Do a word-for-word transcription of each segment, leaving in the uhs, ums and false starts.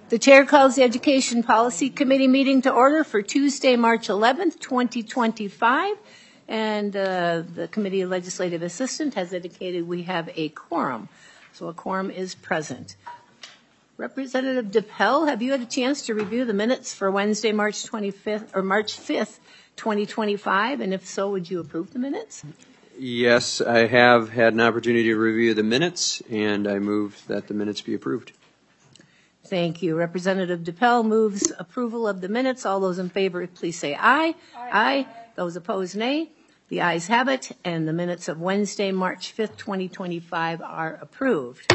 The chair calls the Education Policy Committee meeting to order for Tuesday, March eleventh, twenty twenty-five. And uh, the Committee Legislative Assistant has indicated we have a quorum. So a quorum is present. Representative DePel, have you had a chance to review the minutes for Wednesday, March twenty-fifth or March fifth, twenty twenty-five? And if so, would you approve the minutes? Yes, I have had an opportunity to review the minutes, and I move that the minutes be approved. Thank you. Representative DePel moves approval of the minutes. All those in favor, please say aye. Aye. Aye. Those opposed, nay. The ayes have it, and the minutes of Wednesday, March fifth, twenty twenty-five are approved.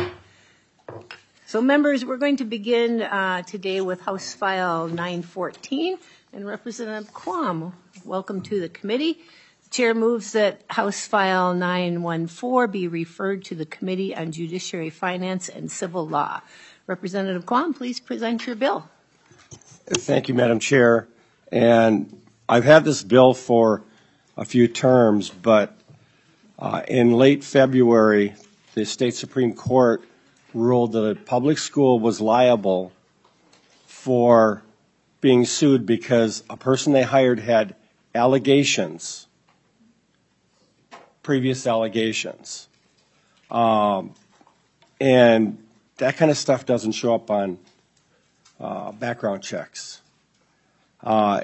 So members, we're going to begin uh, today with House File nine fourteen, and Representative Quam, welcome to the committee. The chair moves that House File nine fourteen be referred to the Committee on Judiciary, Finance, and Civil Law. Representative Quam, please present your bill. Thank you, Madam Chair. And I've had this bill for a few terms, but uh, in late February, the state Supreme Court ruled that a public school was liable for being sued because a person they hired had allegations, previous allegations. Um, and that kind of stuff doesn't show up on uh, background checks. Uh,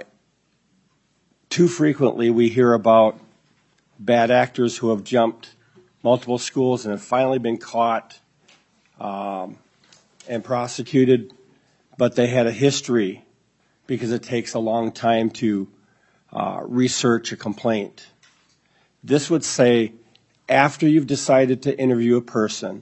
too frequently we hear about bad actors who have jumped multiple schools and have finally been caught um, and prosecuted, but they had a history because it takes a long time to uh, research a complaint. This would say after you've decided to interview a person,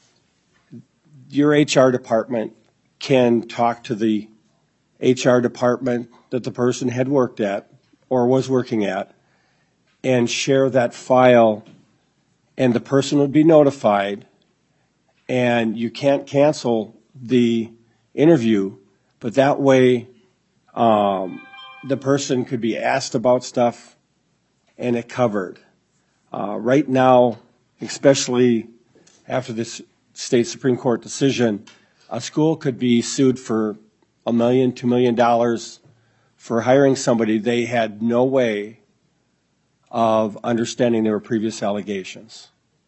your H R department can talk to the H R department that the person had worked at or was working at and share that file, and the person would be notified, and you can't cancel the interview, but that way um, the person could be asked about stuff and it covered. Uh, right now, especially after this state Supreme Court decision, a school could be sued for a million, two million dollars for hiring somebody they had no way of understanding their previous allegations.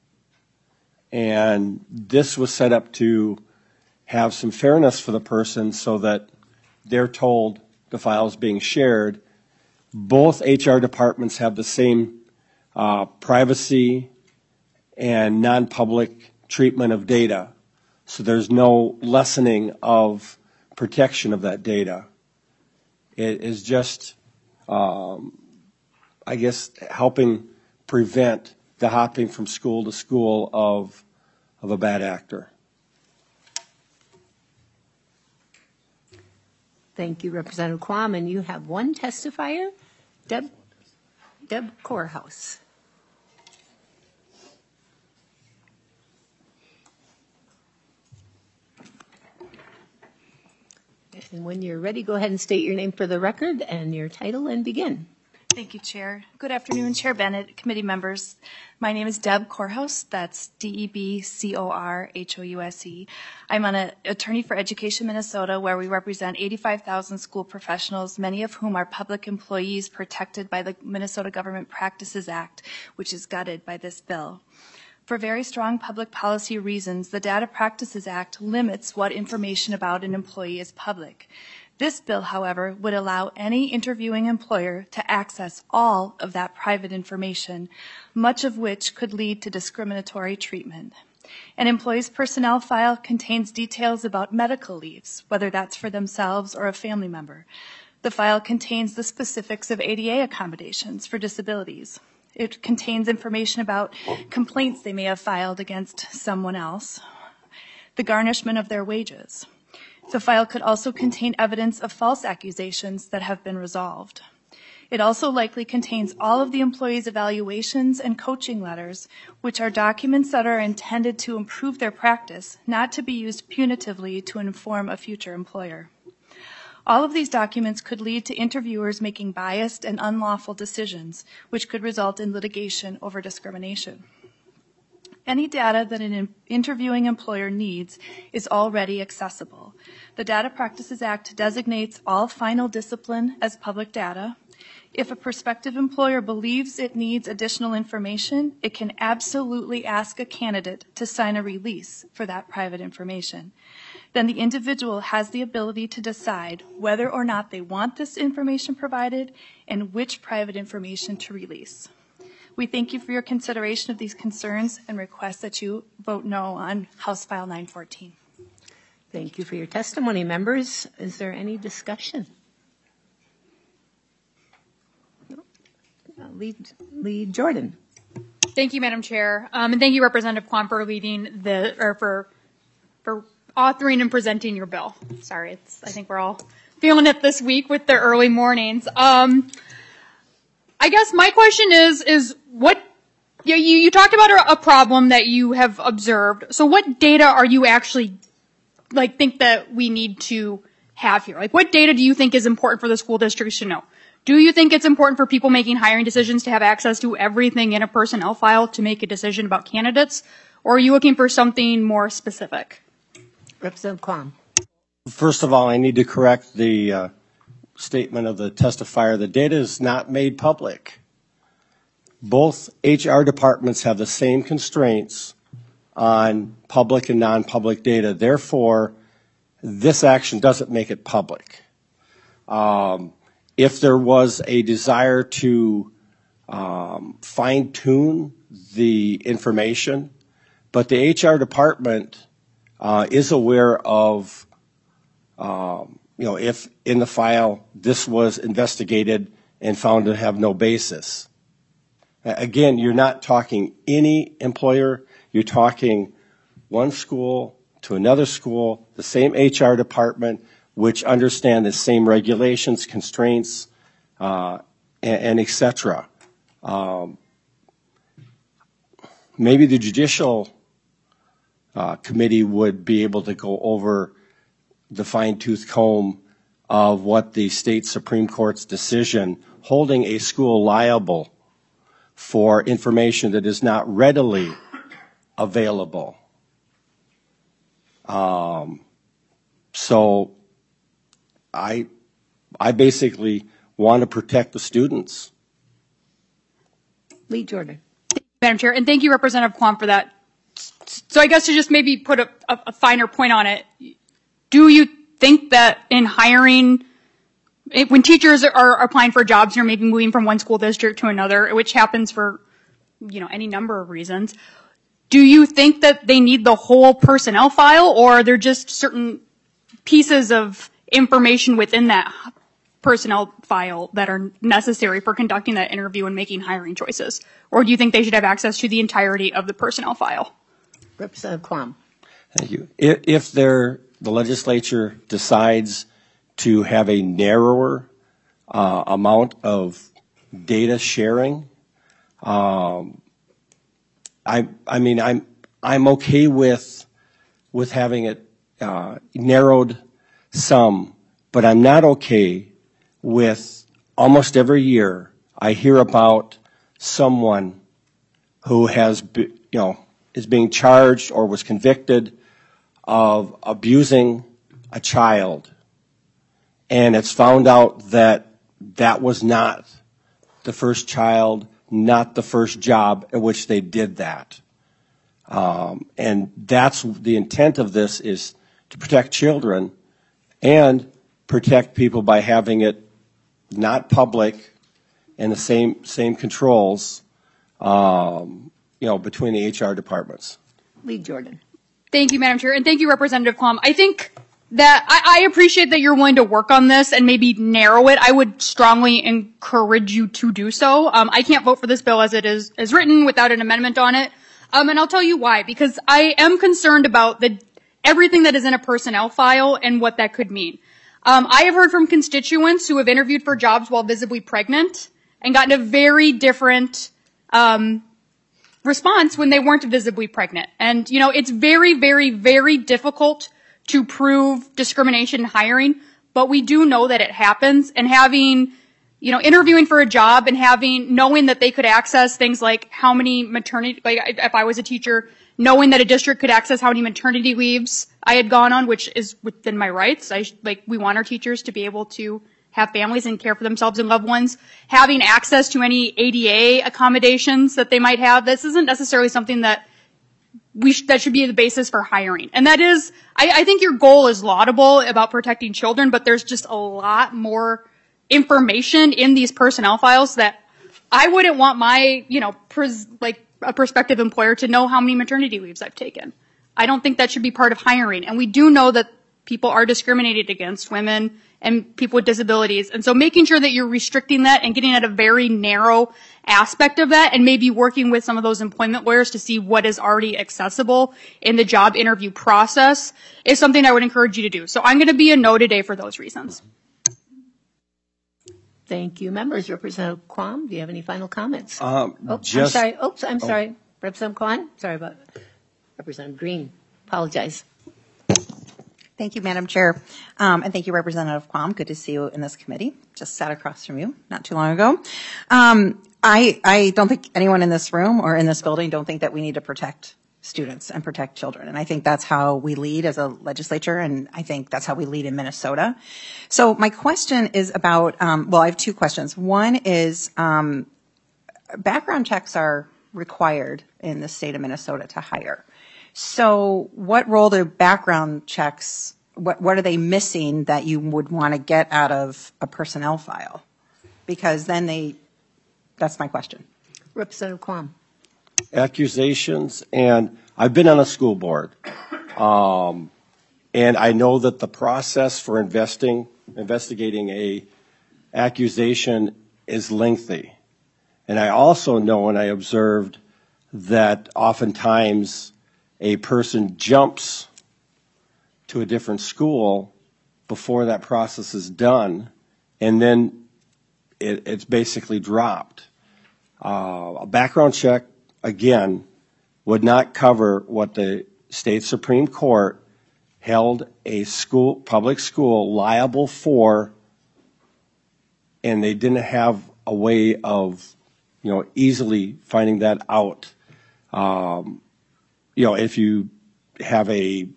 And this was set up to have some fairness for the person so that they're told the file is being shared. Both H R departments have the same uh, privacy and non-public treatment of data, so there's no lessening of protection of that data. It is just, um, I guess, helping prevent the hopping from school to school of, of a bad actor. Thank you, Representative Quam. And you have one testifier, Deb, Deb Corehouse. And when you're ready, go ahead and state your name for the record and your title and begin. Thank you, Chair. Good afternoon, Chair Bennett, committee members. My name is Deb Corehouse. That's D E B C O R H O U S E. I'm an attorney for Education Minnesota, where we represent eighty-five thousand school professionals, many of whom are public employees protected by the Minnesota Government Practices Act, which is gutted by this bill. For very strong public policy reasons, the Data Practices Act limits what information about an employee is public. This bill, however, would allow any interviewing employer to access all of that private information, much of which could lead to discriminatory treatment. An employee's personnel file contains details about medical leaves, whether that's for themselves or a family member. The file contains the specifics of A D A accommodations for disabilities. It contains information about complaints they may have filed against someone else, the garnishment of their wages. The file could also contain evidence of false accusations that have been resolved. It also likely contains all of the employee's evaluations and coaching letters, which are documents that are intended to improve their practice, not to be used punitively to inform a future employer. All of these documents could lead to interviewers making biased and unlawful decisions, which could result in litigation over discrimination. Any data that an in- interviewing employer needs is already accessible. The Data Practices Act designates all final discipline as public data. If a prospective employer believes it needs additional information, it can absolutely ask a candidate to sign a release for that private information. Then the individual has the ability to decide whether or not they want this information provided and which private information to release. We thank you for your consideration of these concerns and request that you vote no on House File nine fourteen. Thank you for your testimony, members. Is there any discussion? No? Uh, Lead, Lead Jordan. Thank you, Madam Chair, um, and thank you, Representative Kwon, for leading the or for for authoring and presenting your bill. Sorry, it's I think we're all feeling it this week with the early mornings. Um, I guess my question is is what you you, you talked about a, a problem that you have observed. So what data are you actually like think that we need to have here? Like, what data do you think is important for the school districts to know? Do you think it's important for people making hiring decisions to have access to everything in a personnel file to make a decision about candidates? Or are you looking for something more specific? Representative Kwon. First of all, I need to correct the uh, statement of the testifier. The data is not made public. Both H R departments have the same constraints on public and non-public data. Therefore, this action doesn't make it public. Um, if there was a desire to um, fine-tune the information, but the H R department uh, is aware of, um, you know, if in the file this was investigated and found to have no basis. Again, you're not talking any employer. You're talking one school to another school, the same H R department, which understand the same regulations, constraints, uh, and, and et cetera. Um, maybe the judicial uh, committee would be able to go over the fine-tooth comb of what the state Supreme Court's decision holding a school liable for information that is not readily available. Um, so I, I basically want to protect the students. Lead Jordan. Madam Chair, and thank you, Representative Kwon, for that. So I guess to just maybe put a, a, a finer point on it, do you think that in hiring, it, when teachers are, are applying for jobs and are maybe moving from one school district to another, which happens for, you know, any number of reasons, do you think that they need the whole personnel file, or are there just certain pieces of information within that personnel file that are necessary for conducting that interview and making hiring choices? Or do you think they should have access to the entirety of the personnel file? Representative Kwon. Thank you. If, if there, the legislature decides to have a narrower uh, amount of data sharing, um, I, I mean, I'm, I'm okay with, with having it uh, narrowed some, but I'm not okay with almost every year I hear about someone who has, be, you know, is being charged or was convicted of abusing a child, and it's found out that that was not the first child, not the first job at which they did that. Um, and that's the intent of this, is to protect children and protect people by having it not public and the same same controls, um, you know, between the H R departments. Lead Jordan. Thank you, Madam Chair, and thank you, Representative Kwon. I think that I, I appreciate that you're willing to work on this and maybe narrow it. I would strongly encourage you to do so. Um, I can't vote for this bill as it is, is written without an amendment on it. Um, and I'll tell you why, because I am concerned about the everything that is in a personnel file and what that could mean. Um, I have heard from constituents who have interviewed for jobs while visibly pregnant and gotten a very different um, response when they weren't visibly pregnant. And, you know, it's very, very, very difficult to prove discrimination in hiring, but we do know that it happens. And having, you know, interviewing for a job and having, knowing that they could access things like how many maternity, like if I was a teacher, knowing that a district could access how many maternity leaves I had gone on, which is within my rights. I like we want our teachers to be able to have families and care for themselves and loved ones. Having access to any A D A accommodations that they might have, this isn't necessarily something that we sh- that should be the basis for hiring. And that is, I, I think your goal is laudable about protecting children, but there's just a lot more information in these personnel files that I wouldn't want my, you know, pres- like a prospective employer to know how many maternity leaves I've taken. I don't think that should be part of hiring. And we do know that people are discriminated against, women and people with disabilities. And so making sure that you're restricting that and getting at a very narrow aspect of that and maybe working with some of those employment lawyers to see what is already accessible in the job interview process is something I would encourage you to do. So I'm going to be a no today for those reasons. Thank you. Members, Representative Quam, do you have any final comments? Um, oh, just, I'm sorry. Oops, I'm oh. sorry. Representative Quam, sorry about it. Representative Green, apologize. Thank you, Madam Chair. Um, and thank you, Representative Quam. Good to see you in this committee. Just sat across from you not too long ago. Um, I, I don't think anyone in this room or in this building don't think that we need to protect students and protect children. And I think that's how we lead as a legislature, and I think that's how we lead in Minnesota. So my question is about, um, well, I have two questions. One is um, background checks are required in the state of Minnesota to hire. So what role do background checks, what, what are they missing that you would want to get out of a personnel file? Because then they, that's my question. Representative Quam. Accusations, and I've been on a school board, um, and I know that the process for investing, investigating a accusation is lengthy. And I also know, and I observed, that oftentimes a person jumps to a different school before that process is done, and then it, it's basically dropped. Uh, a background check, again, would not cover what the state Supreme Court held a school, public school liable for, and they didn't have a way of, you know, easily finding that out. Um, you know, if you have a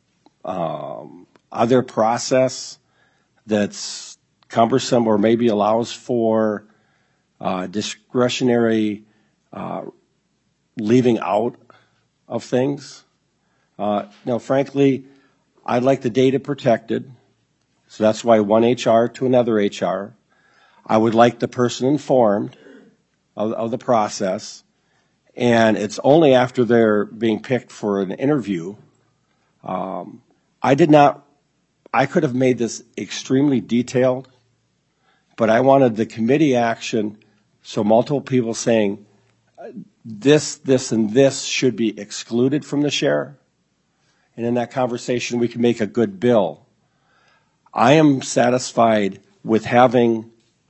um, other process that's cumbersome or maybe allows for uh, discretionary uh, leaving out of things. Uh, now, frankly, I'd like the data protected, so that's why one H R to another H R. I would like the person informed of, of the process, and it's only after they're being picked for an interview. Um, I did not, I could have made this extremely detailed, but I wanted the committee action, so multiple people saying, this, this, and this should be excluded from the share. And in that conversation, we can make a good bill. I am satisfied with having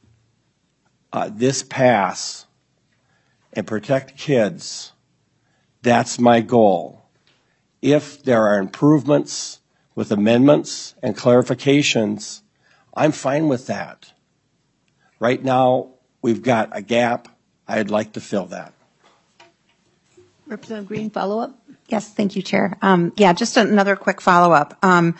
uh, this pass and protect kids. That's my goal. If there are improvements with amendments and clarifications, I'm fine with that. Right now, we've got a gap. I'd like to fill that. Representative Green, follow-up? Yes, thank you, Chair. Um, yeah, just another quick follow-up. Um,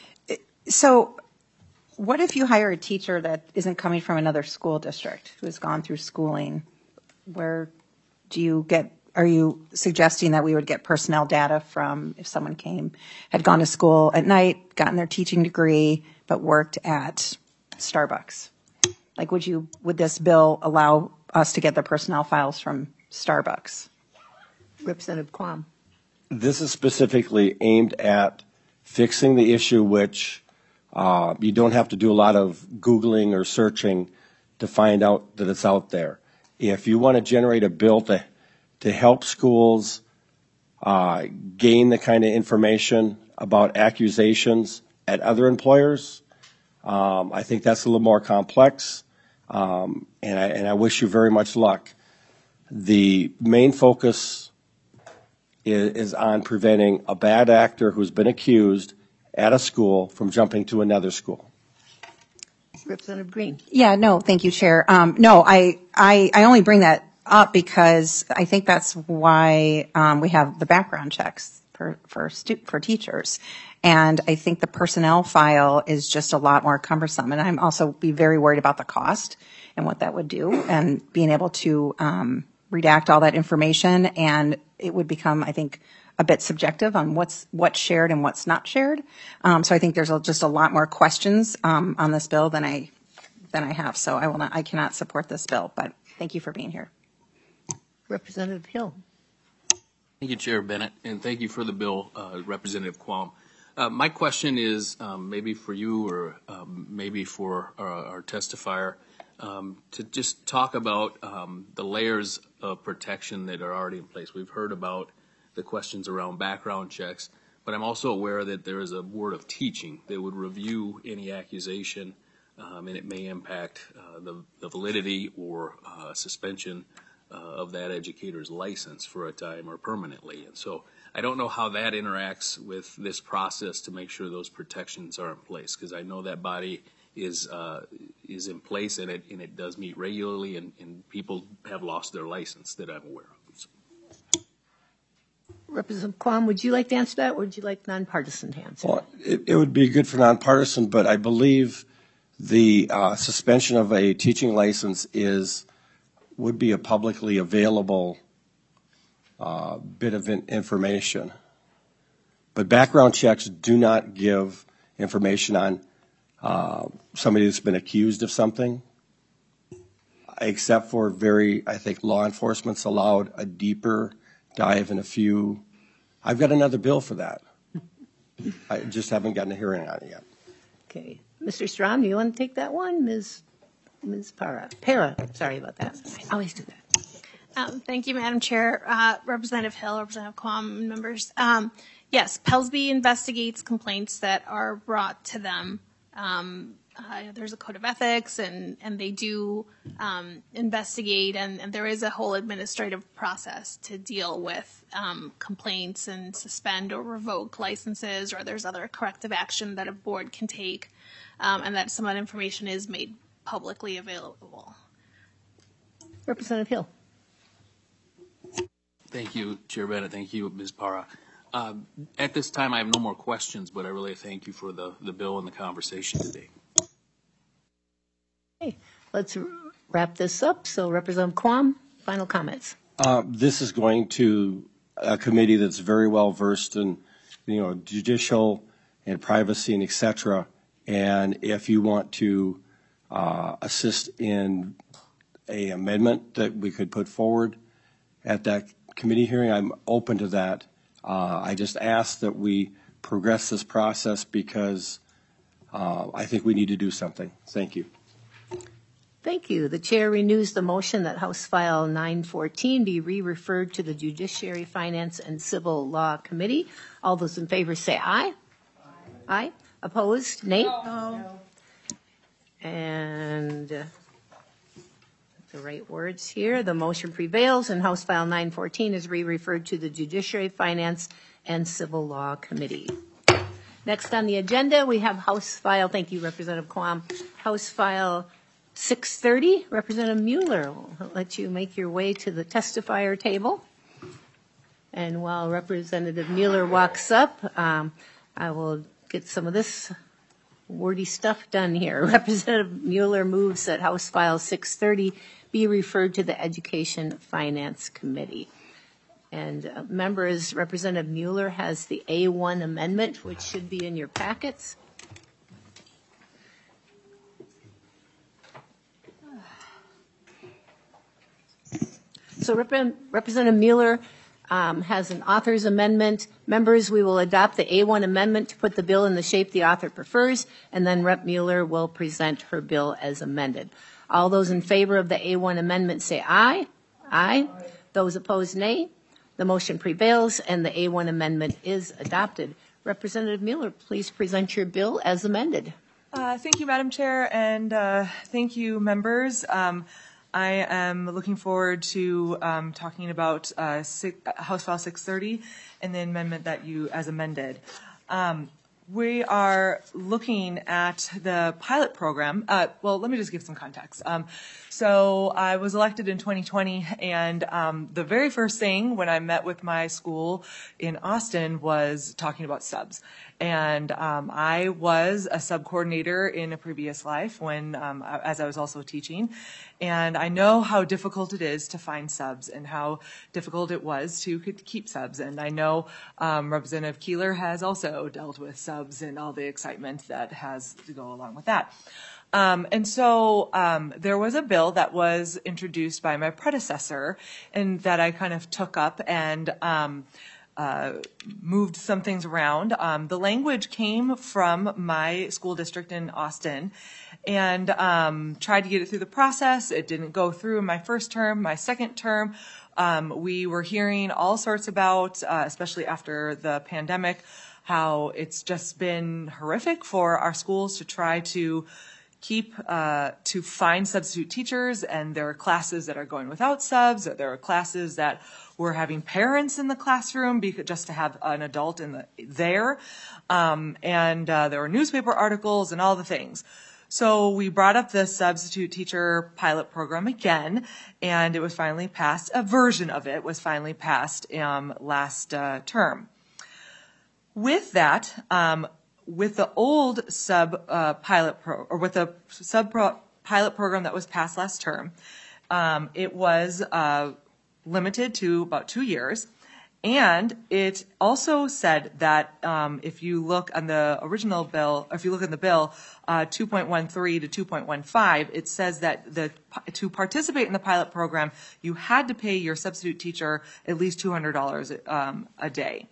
so what if you hire a teacher that isn't coming from another school district who has gone through schooling? Where do you get, are you suggesting that we would get personnel data from if someone came, had gone to school at night, gotten their teaching degree, but worked at Starbucks? Like, would you, would this bill allow us to get the personnel files from Starbucks? Representative Quam. This is specifically aimed at fixing the issue, which uh, you don't have to do a lot of Googling or searching to find out that it's out there. If you want to generate a bill to, to help schools uh, gain the kind of information about accusations at other employers, um, I think that's a little more complex, um, and, I, and I wish you very much luck. The main focus is, is on preventing a bad actor who's been accused at a school from jumping to another school. Representative Green. Yeah, no, thank you, Chair. Um, no, I, I, I only bring that up because I think that's why um, we have the background checks for for, stu- for teachers. And I think the personnel file is just a lot more cumbersome. And I'm also be very worried about the cost and what that would do and being able to um, redact all that information. And it would become, I think, a bit subjective on what's what's shared and what's not shared. Um, so I think there's a, just a lot more questions um, on this bill than I than I have. So I will not, I cannot support this bill. But thank you for being here. Representative Hill. Thank you, Chair Bennett, and thank you for the bill, uh, Representative Quam. Uh, my question is um, maybe for you or um, maybe for our, our testifier um, to just talk about um, the layers of protection that are already in place. We've heard about the questions around background checks, but I'm also aware that there is a board of teaching that would review any accusation, um, and it may impact uh, the, the validity or uh, suspension Uh, of that educator's license for a time or permanently. And so I don't know how that interacts with this process to make sure those protections are in place, because I know that body is uh, is in place and it and it does meet regularly, and, and people have lost their license that I'm aware of. So. Representative Quam, would you like to answer that, or would you like nonpartisan to answer? Well, it, it would be good for nonpartisan, but I believe the uh, suspension of a teaching license is would be a publicly available uh, bit of in- information. But background checks do not give information on uh, somebody that's been accused of something, except for very, I think law enforcement's allowed a deeper dive in a few. I've got another bill for that. I just haven't gotten a hearing on it yet. Okay. Mister Strom, you want to take that one? Miz Miz Para. Para, sorry about that. I always do that. Um, thank you, Madam Chair. Uh, Representative Hill, Representative Quam, members. Um, yes, Pelsby investigates complaints that are brought to them. Um, uh, there's a code of ethics, and, and they do um, investigate, and, and there is a whole administrative process to deal with um, complaints and suspend or revoke licenses, or there's other corrective action that a board can take, um, and that some of that information is made publicly available. Representative Hill. Thank you, Chair Bennett. Thank you, Miz Para. Um, at this time, I have no more questions, but I really thank you for the, the bill and the conversation today. Okay, let's wrap this up. So, Representative Quam, final comments. Uh, this is going to a committee that's very well versed in, you know, judicial and privacy and et cetera. And if you want to uh, assist in a amendment that we could put forward at that committee hearing, I'm open to that. Uh, I just ask that we progress this process because uh, I think we need to do something. Thank you. Thank you. The chair renews the motion that House File nine fourteen be re-referred to the Judiciary, Finance, and Civil Law Committee. All those in favor say aye. Aye. Aye. Opposed? Nay? No. And uh, the right words here. The motion prevails, and House File nine fourteen is re-referred to the Judiciary, Finance, and Civil Law Committee. Next on the agenda, we have House File, thank you, Representative Quam, House File six thirty. Representative Mueller, will let you make your way to the testifier table. And while Representative Mueller walks up, um, I will get some of this wordy stuff done here. Representative Mueller moves that House File six thirty be referred to the Education Finance Committee. And uh, members, Representative Mueller has the A one amendment, which should be in your packets. So Rep- Representative Mueller um, has an author's amendment. Members, we will adopt the A one amendment to put the bill in the shape the author prefers, and then Rep Mueller will present her bill as amended. All those in favor of the A one amendment say aye. Aye. Aye. Those opposed, nay. The motion prevails, and the A one amendment is adopted. Representative Mueller, please present your bill as amended. Uh, thank you, Madam Chair, and uh, thank you, members. Um, I am looking forward to um, talking about uh, six, House File six thirty and the amendment that you, as amended. Um, we are looking at the pilot program. Uh, well, let me just give some context. Um, so I was elected in twenty twenty, and um, the very first thing when I met with my school in Austin was talking about subs. And um, I was a sub coordinator in a previous life when, um, as I was also teaching. And I know how difficult it is to find subs and how difficult it was to keep subs. And I know um, Representative Keeler has also dealt with subs and all the excitement that has to go along with that. Um, and so um, there was a bill that was introduced by my predecessor and that I kind of took up and um, Uh, moved some things around. Um, the language came from my school district in Austin and um, tried to get it through the process. It didn't go through in my first term. My second term, um, we were hearing all sorts about, uh, especially after the pandemic, how it's just been horrific for our schools to try to keep, uh, to find substitute teachers, and there are classes that are going without subs, or there are classes that we're having parents in the classroom because, just to have an adult in the, there. Um, and uh, there were newspaper articles and all the things. So we brought up the substitute teacher pilot program again, and it was finally passed. A version of it was finally passed um, last uh, term. With that, um, with the old sub uh, pilot pro, or with the sub pro, pilot program that was passed last term, um, it was uh, limited to about two years. And it also said that um, if you look on the original bill, or if you look in the bill, uh, two point one three to two point one five, it says that the to participate in the pilot program, you had to pay your substitute teacher at least two hundred dollars um, a day.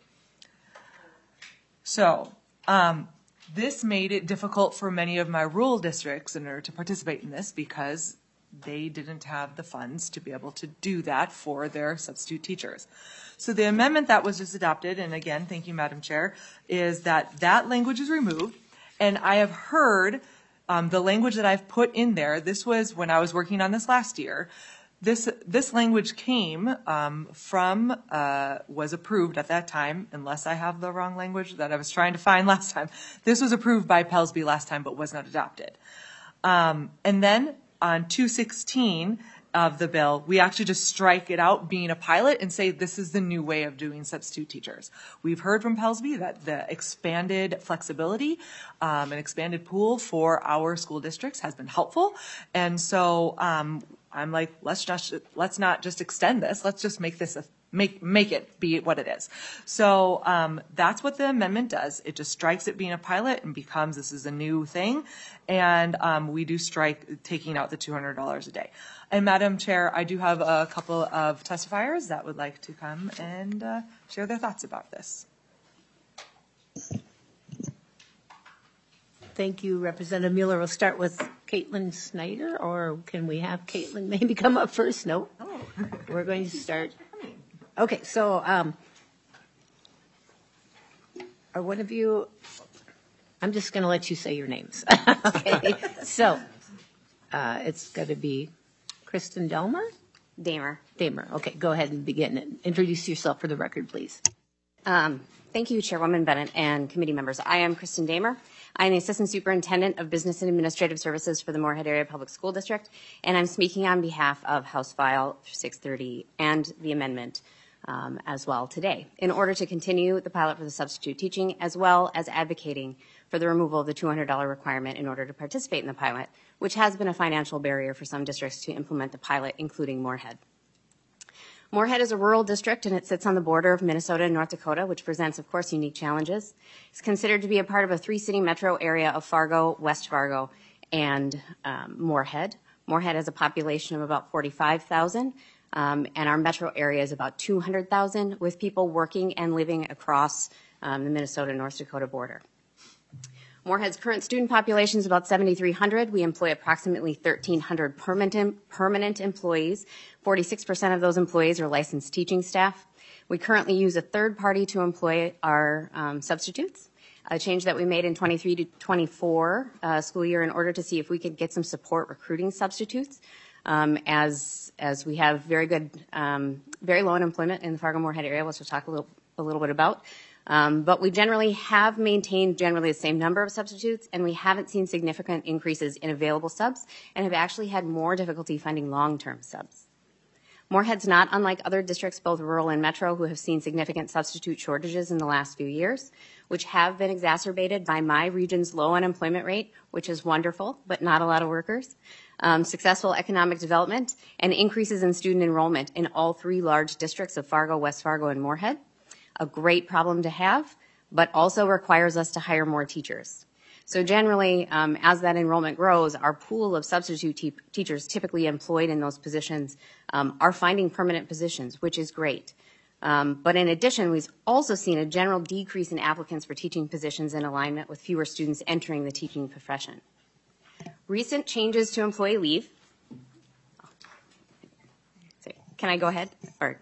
So um, this made it difficult for many of my rural districts in order to participate in this because they didn't have the funds to be able to do that for their substitute teachers. So the amendment that was just adopted, and again, thank you, Madam Chair, is that that language is removed. And I have heard um, the language that I've put in there. This was when I was working on this last year. This this language came um, from, uh, was approved at that time, unless I have the wrong language that I was trying to find last time. This was approved by Pelsby last time, but was not adopted. Um, and then on two sixteen of the bill, we actually just strike it out being a pilot and say this is the new way of doing substitute teachers. We've heard from Pelsby that the expanded flexibility, um, an expanded pool for our school districts has been helpful. And so um, I'm like, let's just let's not just extend this. Let's just make this a Make make it be what it is. So um, that's what the amendment does. It just strikes it being a pilot and becomes this is a new thing. And um, we do strike taking out the two hundred dollars a day. And Madam Chair, I do have a couple of testifiers that would like to come and uh, share their thoughts about this. Thank you, Representative Mueller. We'll start with Caitlin Snyder, or can we have Caitlin maybe come up first? No. Oh. We're going to start. Okay, so um, are one of you, I'm just going to let you say your names. Okay, so uh, it's going to be Kristen Delmer? Damer. Damer, okay, go ahead and begin. And introduce yourself for the record, please. Um, thank you, Chairwoman Bennett and committee members. I am Kristen Damer. I am the Assistant Superintendent of Business and Administrative Services for the Moorhead Area Public School District, and I'm speaking on behalf of House File six thirty and the amendment Um, as well today, in order to continue the pilot for the substitute teaching, as well as advocating for the removal of the two hundred dollars requirement in order to participate in the pilot, which has been a financial barrier for some districts to implement the pilot, including Moorhead. Moorhead is a rural district, and it sits on the border of Minnesota and North Dakota, which presents, of course, unique challenges. It's considered to be a part of a three-city metro area of Fargo, West Fargo, and um, Moorhead. Moorhead has a population of about forty-five thousand. Um, and our metro area is about two hundred thousand, with people working and living across um, the Minnesota-North Dakota border. Moorhead's current student population is about seventy-three hundred. We employ approximately thirteen hundred permanent, permanent employees. forty-six percent of those employees are licensed teaching staff. We currently use a third party to employ our um, substitutes, a change that we made in twenty-three to twenty-four uh, school year in order to see if we could get some support recruiting substitutes. Um, as as we have very good, um, very low unemployment in the Fargo-Moorhead area, which we'll talk a little a little bit about. Um, but we generally have maintained generally the same number of substitutes, and we haven't seen significant increases in available subs and have actually had more difficulty finding long-term subs. Moorhead's not unlike other districts, both rural and metro, who have seen significant substitute shortages in the last few years, which have been exacerbated by my region's low unemployment rate, which is wonderful, but not a lot of workers, um, successful economic development, and increases in student enrollment in all three large districts of Fargo, West Fargo, and Moorhead. A great problem to have, but also requires us to hire more teachers. So generally, um, as that enrollment grows, our pool of substitute te- teachers typically employed in those positions um, are finding permanent positions, which is great. Um, but in addition, we've also seen a general decrease in applicants for teaching positions in alignment with fewer students entering the teaching profession. Recent changes to employee leave. Can I go ahead? Or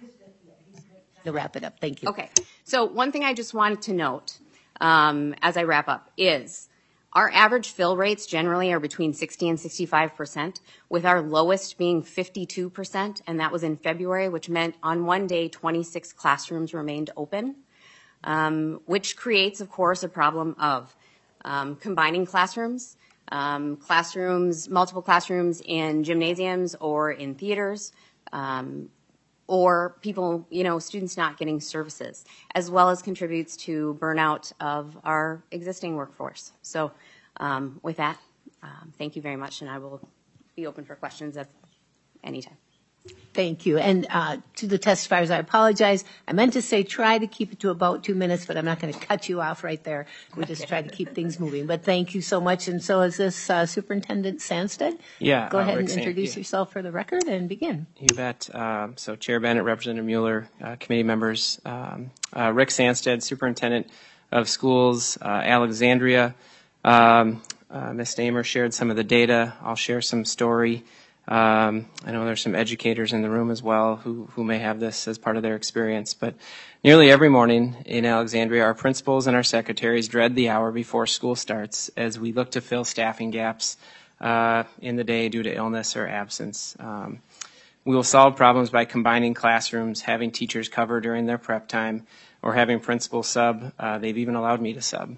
To wrap it up, thank you. Okay, so one thing I just wanted to note um, as I wrap up is our average fill rates generally are between sixty and sixty-five percent, with our lowest being fifty-two percent, and that was in February, which meant on one day twenty-six classrooms remained open, um, which creates, of course, a problem of um, combining classrooms, um, classrooms, multiple classrooms in gymnasiums or in theaters, um, or people, you know, students not getting services, as well as contributes to burnout of our existing workforce. So um, with that, um, thank you very much, and I will be open for questions at any time. Thank you. And uh, to the testifiers, I apologize. I meant to say try to keep it to about two minutes, but I'm not going to cut you off right there. We just try to keep things moving. But thank you so much. And so is this uh, Superintendent Sandstead? Yeah. Go uh, ahead Rick and San- introduce yeah. yourself for the record and begin. You bet. Um, so Chair Bennett, Representative Mueller, uh, committee members, um, uh, Rick Sandstead, Superintendent of Schools, uh, Alexandria. Um, uh, Miz Damer shared some of the data. I'll share some story. Um, I know there's some educators in the room as well who, who may have this as part of their experience, but nearly every morning in Alexandria, our principals and our secretaries dread the hour before school starts as we look to fill staffing gaps uh, in the day due to illness or absence. Um, we will solve problems by combining classrooms, having teachers cover during their prep time, or having principals sub. Uh, they've even allowed me to sub.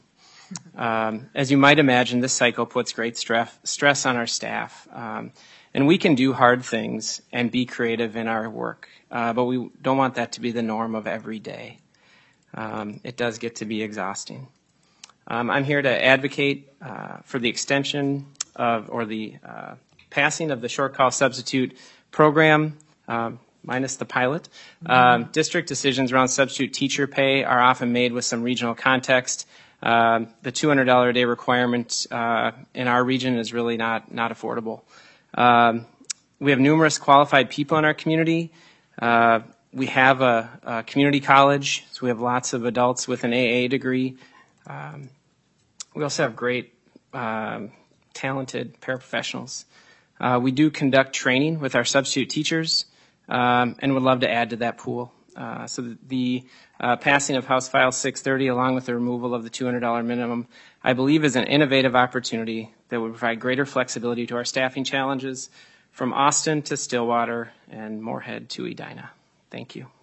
Um, as you might imagine, this cycle puts great stress, stress on our staff. Um, And we can do hard things and be creative in our work, uh, but we don't want that to be the norm of every day. Um, it does get to be exhausting. Um, I'm here to advocate uh, for the extension of or the uh, passing of the short call substitute program, um, minus the pilot. Um, district decisions around substitute teacher pay are often made with some regional context. Um, the two hundred dollars a day requirement uh, in our region is really not, not affordable. Um, we have numerous qualified people in our community. Uh, we have a, a community college, so we have lots of adults with an A A degree. Um, we also have great, um, talented paraprofessionals. Uh, we do conduct training with our substitute teachers, um, and would love to add to that pool. Uh, so the, the uh, passing of House File six thirty, along with the removal of the two hundred dollars minimum, I believe is an innovative opportunity that would provide greater flexibility to our staffing challenges from Austin to Stillwater and Moorhead to Edina. Thank you.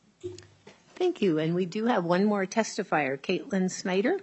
Thank you. And we do have one more testifier, Caitlin Snyder.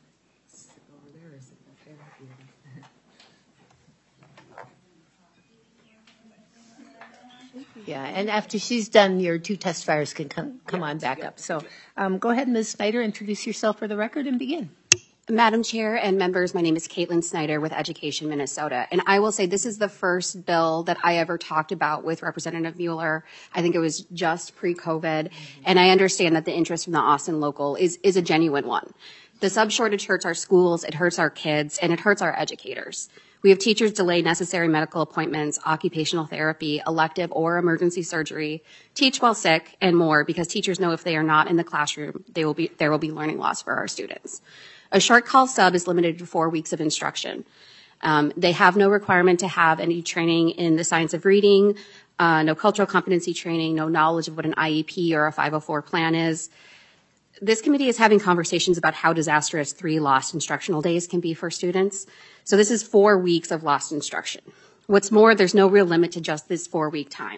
Yeah, and after she's done, your two testifiers can come, come on back up. So um, go ahead, Miz Snyder, introduce yourself for the record and begin. Madam Chair and members, my name is Caitlin Snyder with Education Minnesota. And I will say this is the first bill that I ever talked about with Representative Mueller. I think it was just pre-COVID. Mm-hmm. And I understand that the interest from the Austin local is, is a genuine one. The sub shortage hurts our schools, it hurts our kids, and it hurts our educators. We have teachers delay necessary medical appointments, occupational therapy, elective or emergency surgery, teach while sick, and more because teachers know if they are not in the classroom, they will be, there will be learning loss for our students. A short call sub is limited to four weeks of instruction. Um, they have no requirement to have any training in the science of reading, uh, no cultural competency training, no knowledge of what an I E P or a five oh four plan is. This committee is having conversations about how disastrous three lost instructional days can be for students. So this is four weeks of lost instruction. What's more, there's no real limit to just this four-week time.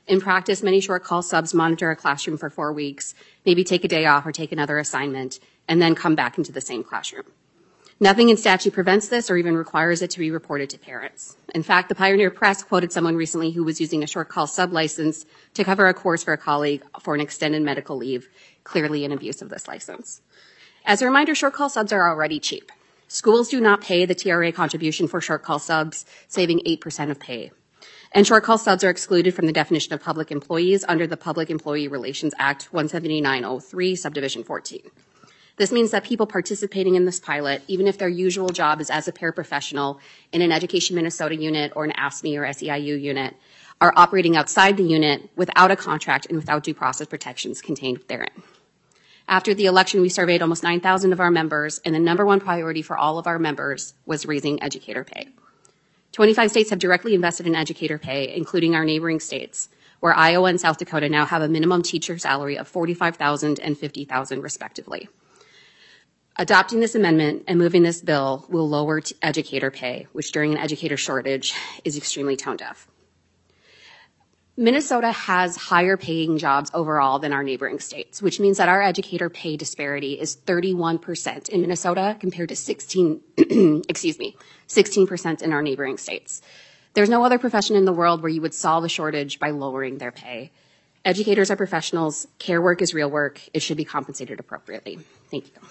In practice, many short call subs monitor a classroom for four weeks, maybe take a day off or take another assignment, and then come back into the same classroom. Nothing in statute prevents this or even requires it to be reported to parents. In fact, the Pioneer Press quoted someone recently who was using a short call sub license to cover a course for a colleague for an extended medical leave, clearly an abuse of this license. As a reminder, short call subs are already cheap. Schools do not pay the T R A contribution for short call subs, saving eight percent of pay. And short call subs are excluded from the definition of public employees under the Public Employee Relations Act one seventy-nine oh three, subdivision fourteen. This means that people participating in this pilot, even if their usual job is as a paraprofessional in an Education Minnesota unit or an A S M E or S E I U unit, are operating outside the unit without a contract and without due process protections contained therein. After the election, we surveyed almost nine thousand of our members, and the number one priority for all of our members was raising educator pay. twenty-five states have directly invested in educator pay, including our neighboring states, where Iowa and South Dakota now have a minimum teacher salary of forty-five thousand dollars and fifty thousand dollars respectively. Adopting this amendment and moving this bill will lower t- educator pay, which during an educator shortage is extremely tone deaf. Minnesota has higher paying jobs overall than our neighboring states, which means that our educator pay disparity is thirty-one percent in Minnesota compared to sixteen, excuse me, sixteen percent in our neighboring states. There's no other profession in the world where you would solve a shortage by lowering their pay. Educators are professionals. Care work is real work. It should be compensated appropriately. Thank you.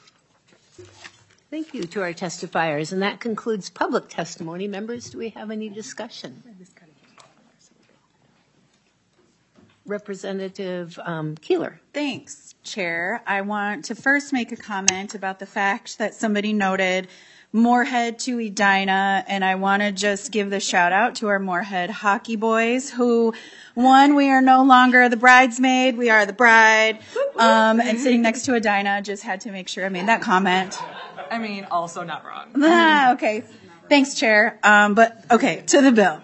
Thank you to our testifiers, and that concludes public testimony. Members, do we have any discussion? Representative um, Keeler. Thanks, Chair. I want to first make a comment about the fact that somebody noted Moorhead to Edina, and I want to just give the shout out to our Moorhead hockey boys who, one, we are no longer the bridesmaid, we are the bride, um, and sitting next to Edina, just had to make sure I made that comment. I mean, also not wrong. Ah, okay. Thanks, Chair. Um, but, okay, to the bill.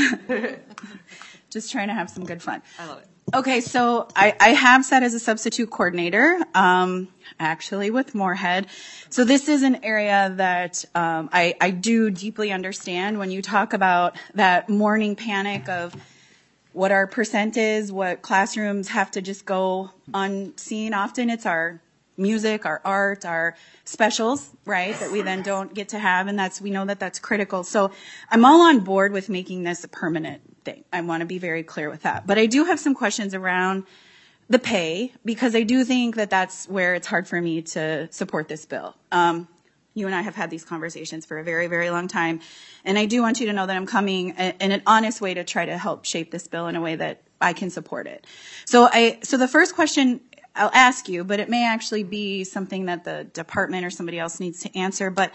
Just trying to have some good fun. I love it. Okay, so I, I have sat as a substitute coordinator, um, actually with Moorhead. So this is an area that um, I, I do deeply understand when you talk about that morning panic of what our percent is, what classrooms have to just go unseen. Often it's our music, our art, our specials, right, that we then don't get to have, and that's we know that that's critical. So I'm all on board with making this a permanent thing. I want to be very clear with that. But I do have some questions around the pay, because I do think that that's where it's hard for me to support this bill. Um, you and I have had these conversations for a very, very long time, and I do want you to know that I'm coming in an honest way to try to help shape this bill in a way that I can support it. So I, so the first question I'll ask you, but it may actually be something that the department or somebody else needs to answer, but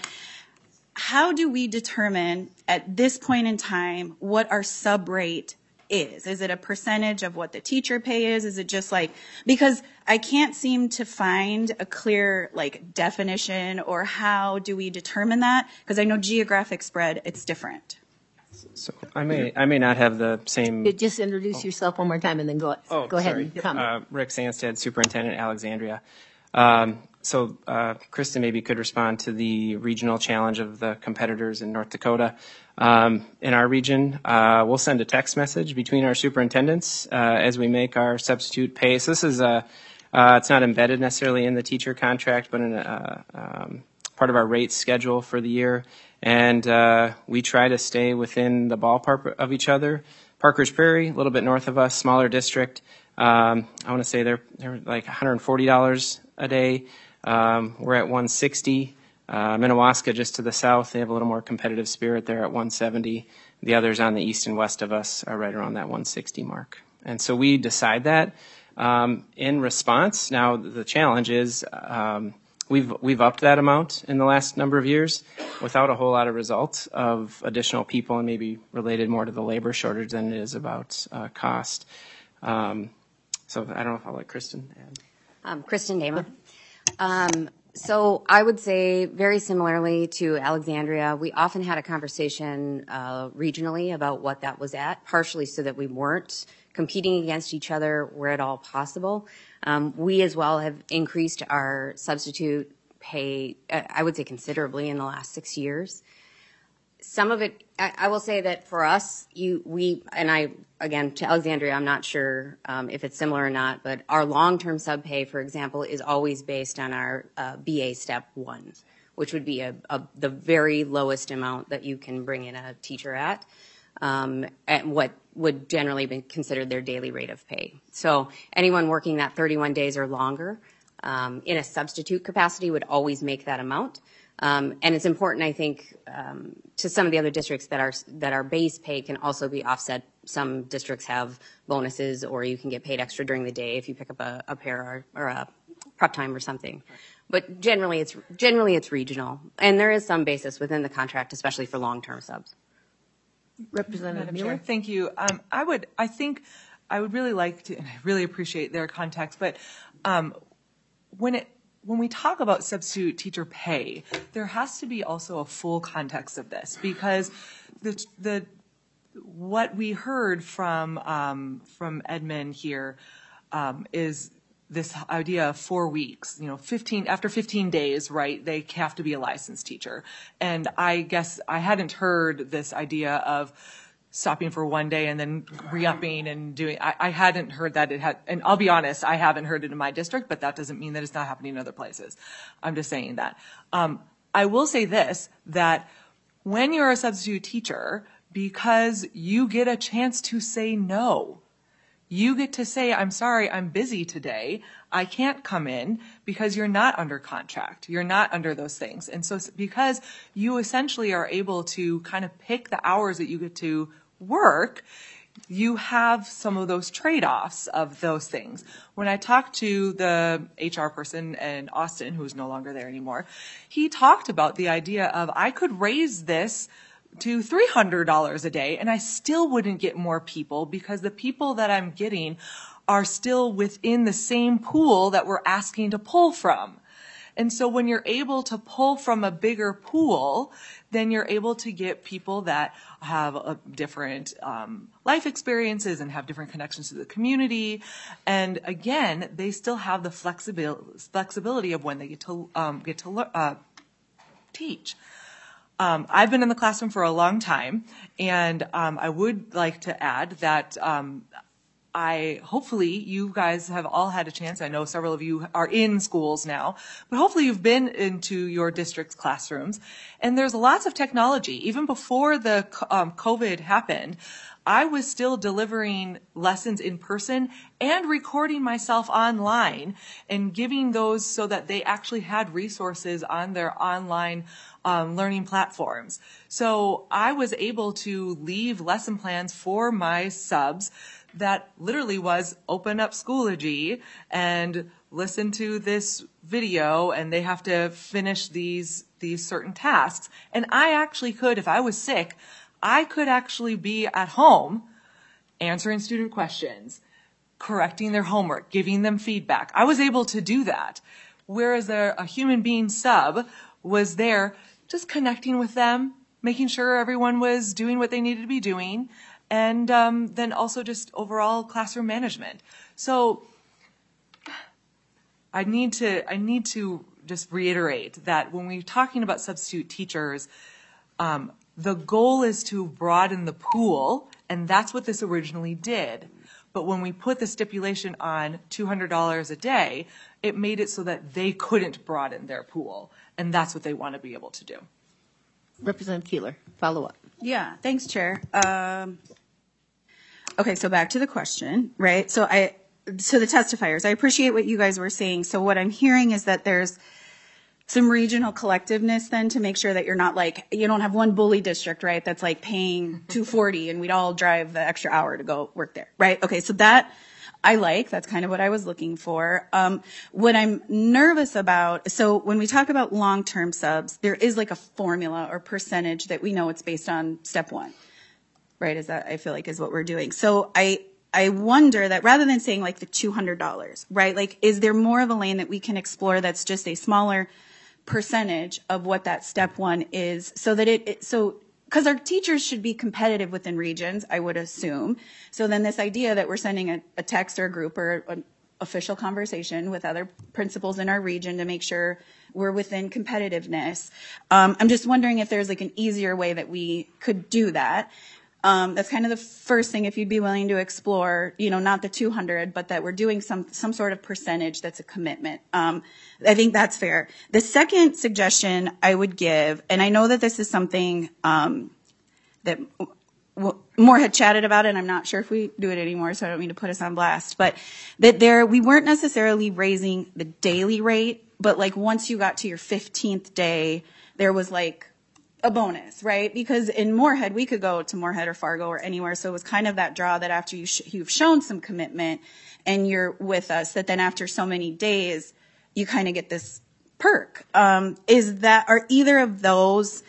how do we determine at this point in time what our sub rate is? Is it a percentage of what the teacher pay is? Is it just like, because I can't seem to find a clear like definition, or how do we determine that? Because I know geographic spread, it's different. So I may I may not have the same. Just introduce yourself one more time and then go, Oh, go ahead sorry. and comment. Uh, Rick Sanstead, Superintendent, Alexandria. Um, so uh, Kristen maybe could respond to the regional challenge of the competitors in North Dakota. Um, in our region, uh, we'll send a text message between our superintendents uh, as we make our substitute pay. So this is a, uh, it's not embedded necessarily in the teacher contract, but in a, um, part of our rate schedule for the year. And uh, we try to stay within the ballpark of each other. Parker's Prairie, a little bit north of us, smaller district. Um, I want to say they're they're like one hundred forty dollars a day. Um, we're at one hundred sixty dollars. Uh, Minnewaska, just to the south, they have a little more competitive spirit. They're at one hundred seventy dollars. The others on the east and west of us are right around that one hundred sixty mark. And so we decide that um, in response. Now the challenge is. Um, We've we've upped that amount in the last number of years without a whole lot of results of additional people, and maybe related more to the labor shortage than it is about uh, cost. Um, so I don't know if I'll let Kristen add. Um, Kristen Damer. Um, so I would say very similarly to Alexandria, we often had a conversation uh, regionally about what that was at, partially so that we weren't competing against each other where at all possible. Um, we as well have increased our substitute pay, uh, I would say considerably in the last six years. some of it, I, I will say that for us, you, we, and I, again, to Alexandria, I'm not sure um, if it's similar or not, but our long-term sub pay, for example, is always based on our uh, B A step one, which would be a, a, the very lowest amount that you can bring in a teacher at, um, at what would generally be considered their daily rate of pay. So anyone working that thirty-one days or longer um, in a substitute capacity would always make that amount. Um, and it's important, I think, um, to some of the other districts that our that our base pay can also be offset. Some districts have bonuses, or you can get paid extra during the day if you pick up a, a pair or, or a prep time or something. But generally, it's generally it's regional, and there is some basis within the contract, especially for long-term subs. Representative Madam Mueller. Chair, thank you. Um, I would, I think, I would really like to, and I really appreciate their context, but um, when it when we talk about substitute teacher pay, there has to be also a full context of this, because the the what we heard from um, from Edmund here um, is this idea of four weeks, you know, fifteen, after fifteen days, right, they have to be a licensed teacher. And I guess I hadn't heard this idea of stopping for one day and then re-upping and doing, I, I hadn't heard that it had, and I'll be honest, I haven't heard it in my district, but that doesn't mean that it's not happening in other places. I'm just saying that. Um, I will say this, that when you're a substitute teacher, because you get a chance to say no, you get to say, I'm sorry, I'm busy today. I can't come in, because you're not under contract. You're not under those things. And so because you essentially are able to kind of pick the hours that you get to work, you have some of those trade-offs of those things. When I talked to the H R person in Austin, who is no longer there anymore, he talked about the idea of, I could raise this to three hundred dollars a day, and I still wouldn't get more people, because the people that I'm getting are still within the same pool that we're asking to pull from. And so when you're able to pull from a bigger pool, then you're able to get people that have a different um, life experiences and have different connections to the community. And again, they still have the flexibility flexibility of when they get to um, get to uh, teach. Um, I've been in the classroom for a long time, and um, I would like to add that um, I hopefully you guys have all had a chance. I know several of you are in schools now, but hopefully you've been into your district's classrooms, and there's lots of technology. Even before the um, COVID happened, I was still delivering lessons in person and recording myself online and giving those so that they actually had resources on their online um, learning platforms. So I was able to leave lesson plans for my subs that literally was open up Schoology and listen to this video, and they have to finish these these certain tasks. And I actually could, if I was sick, I could actually be at home answering student questions, correcting their homework, giving them feedback. I was able to do that. Whereas a, a human being sub was there just connecting with them, making sure everyone was doing what they needed to be doing, and um, then also just overall classroom management. So I need to I need to just reiterate that when we're talking about substitute teachers, um, the goal is to broaden the pool, and that's what this originally did. But when we put the stipulation on two hundred dollars a day, it made it so that they couldn't broaden their pool, and that's what they want to be able to do. Representative Keeler, follow up. Yeah, thanks, Chair. Um, okay, so back to the question, right? So I, so the testifiers, I appreciate what you guys were saying. So what I'm hearing is that there's some regional collectiveness then to make sure that you're not like, you don't have one bully district, right, that's like paying two forty and we'd all drive the extra hour to go work there, right? Okay, so that I like, that's kind of what I was looking for. Um, what I'm nervous about, so when we talk about long-term subs, there is like a formula or percentage that we know it's based on step one, right? Is that, I feel like, is what we're doing. So I, I wonder that rather than saying like the two hundred dollars, right, like is there more of a lane that we can explore that's just a smaller percentage of what that step one is, so that it, it so because our teachers should be competitive within regions, I would assume. So then this idea that we're sending a, a text or a group or an official conversation with other principals in our region to make sure we're within competitiveness. Um, I'm just wondering if there's like an easier way that we could do that. Um, that's kind of the first thing, if you'd be willing to explore, you know, not the two hundred, but that we're doing some, some sort of percentage that's a commitment. Um, I think that's fair. The second suggestion I would give, and I know that this is something, um, that Moore had chatted about it, and I'm not sure if we do it anymore, so I don't mean to put us on blast, but that there, we weren't necessarily raising the daily rate, but like once you got to your fifteenth day, there was like a bonus, right? Because in Moorhead, we could go to Moorhead or Fargo or anywhere, so it was kind of that draw that after you sh- you've shown some commitment and you're with us, that then after so many days, you kind of get this perk. Um, is that, are either of those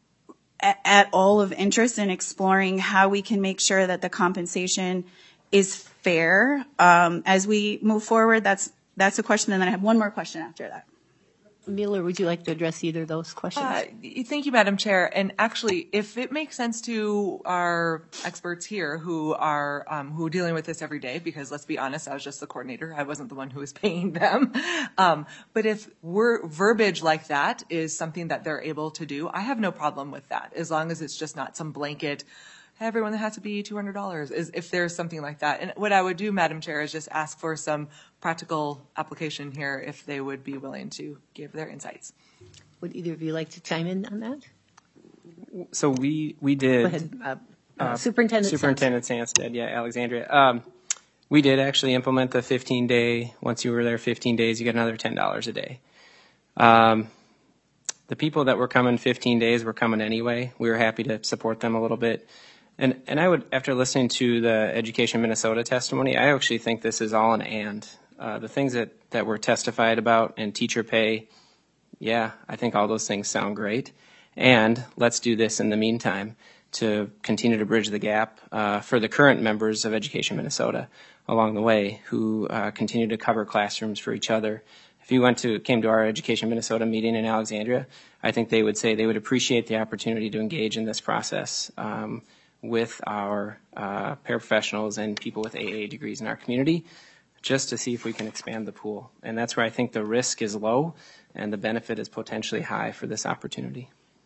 at all of interest in exploring how we can make sure that the compensation is fair um, as we move forward? That's that's a question, and then I have one more question after that. Mueller, would you like to address either of those questions? Uh, thank you, Madam Chair. And actually, if it makes sense to our experts here who are um, who are dealing with this every day, because let's be honest, I was just the coordinator. I wasn't the one who was paying them. Um, but if we're, verbiage like that is something that they're able to do, I have no problem with that, as long as it's just not some blanket, everyone that has to be two hundred dollars, is if there's something like that. And what I would do, Madam Chair, is just ask for some practical application here if they would be willing to give their insights. Would either of you like to chime in on that? So we, we did. Go ahead. Uh, uh, Superintendent Superintendent Sandsted, yeah, Alexandria. Um, we did actually implement the fifteen day, once you were there fifteen days, you get another ten dollars a day. Um, the people that were coming fifteen days were coming anyway. We were happy to support them a little bit. And and I would, after listening to the Education Minnesota testimony, I actually think this is all an and. Uh, the things that, that were testified about and teacher pay, yeah, I think all those things sound great. And let's do this in the meantime to continue to bridge the gap uh, for the current members of Education Minnesota along the way who uh, continue to cover classrooms for each other. If you went to came to our Education Minnesota meeting in Alexandria, I think they would say they would appreciate the opportunity to engage in this process um, with our uh, paraprofessionals and people with A A degrees in our community, just to see if we can expand the pool. And that's where I think the risk is low and the benefit is potentially high for this opportunity.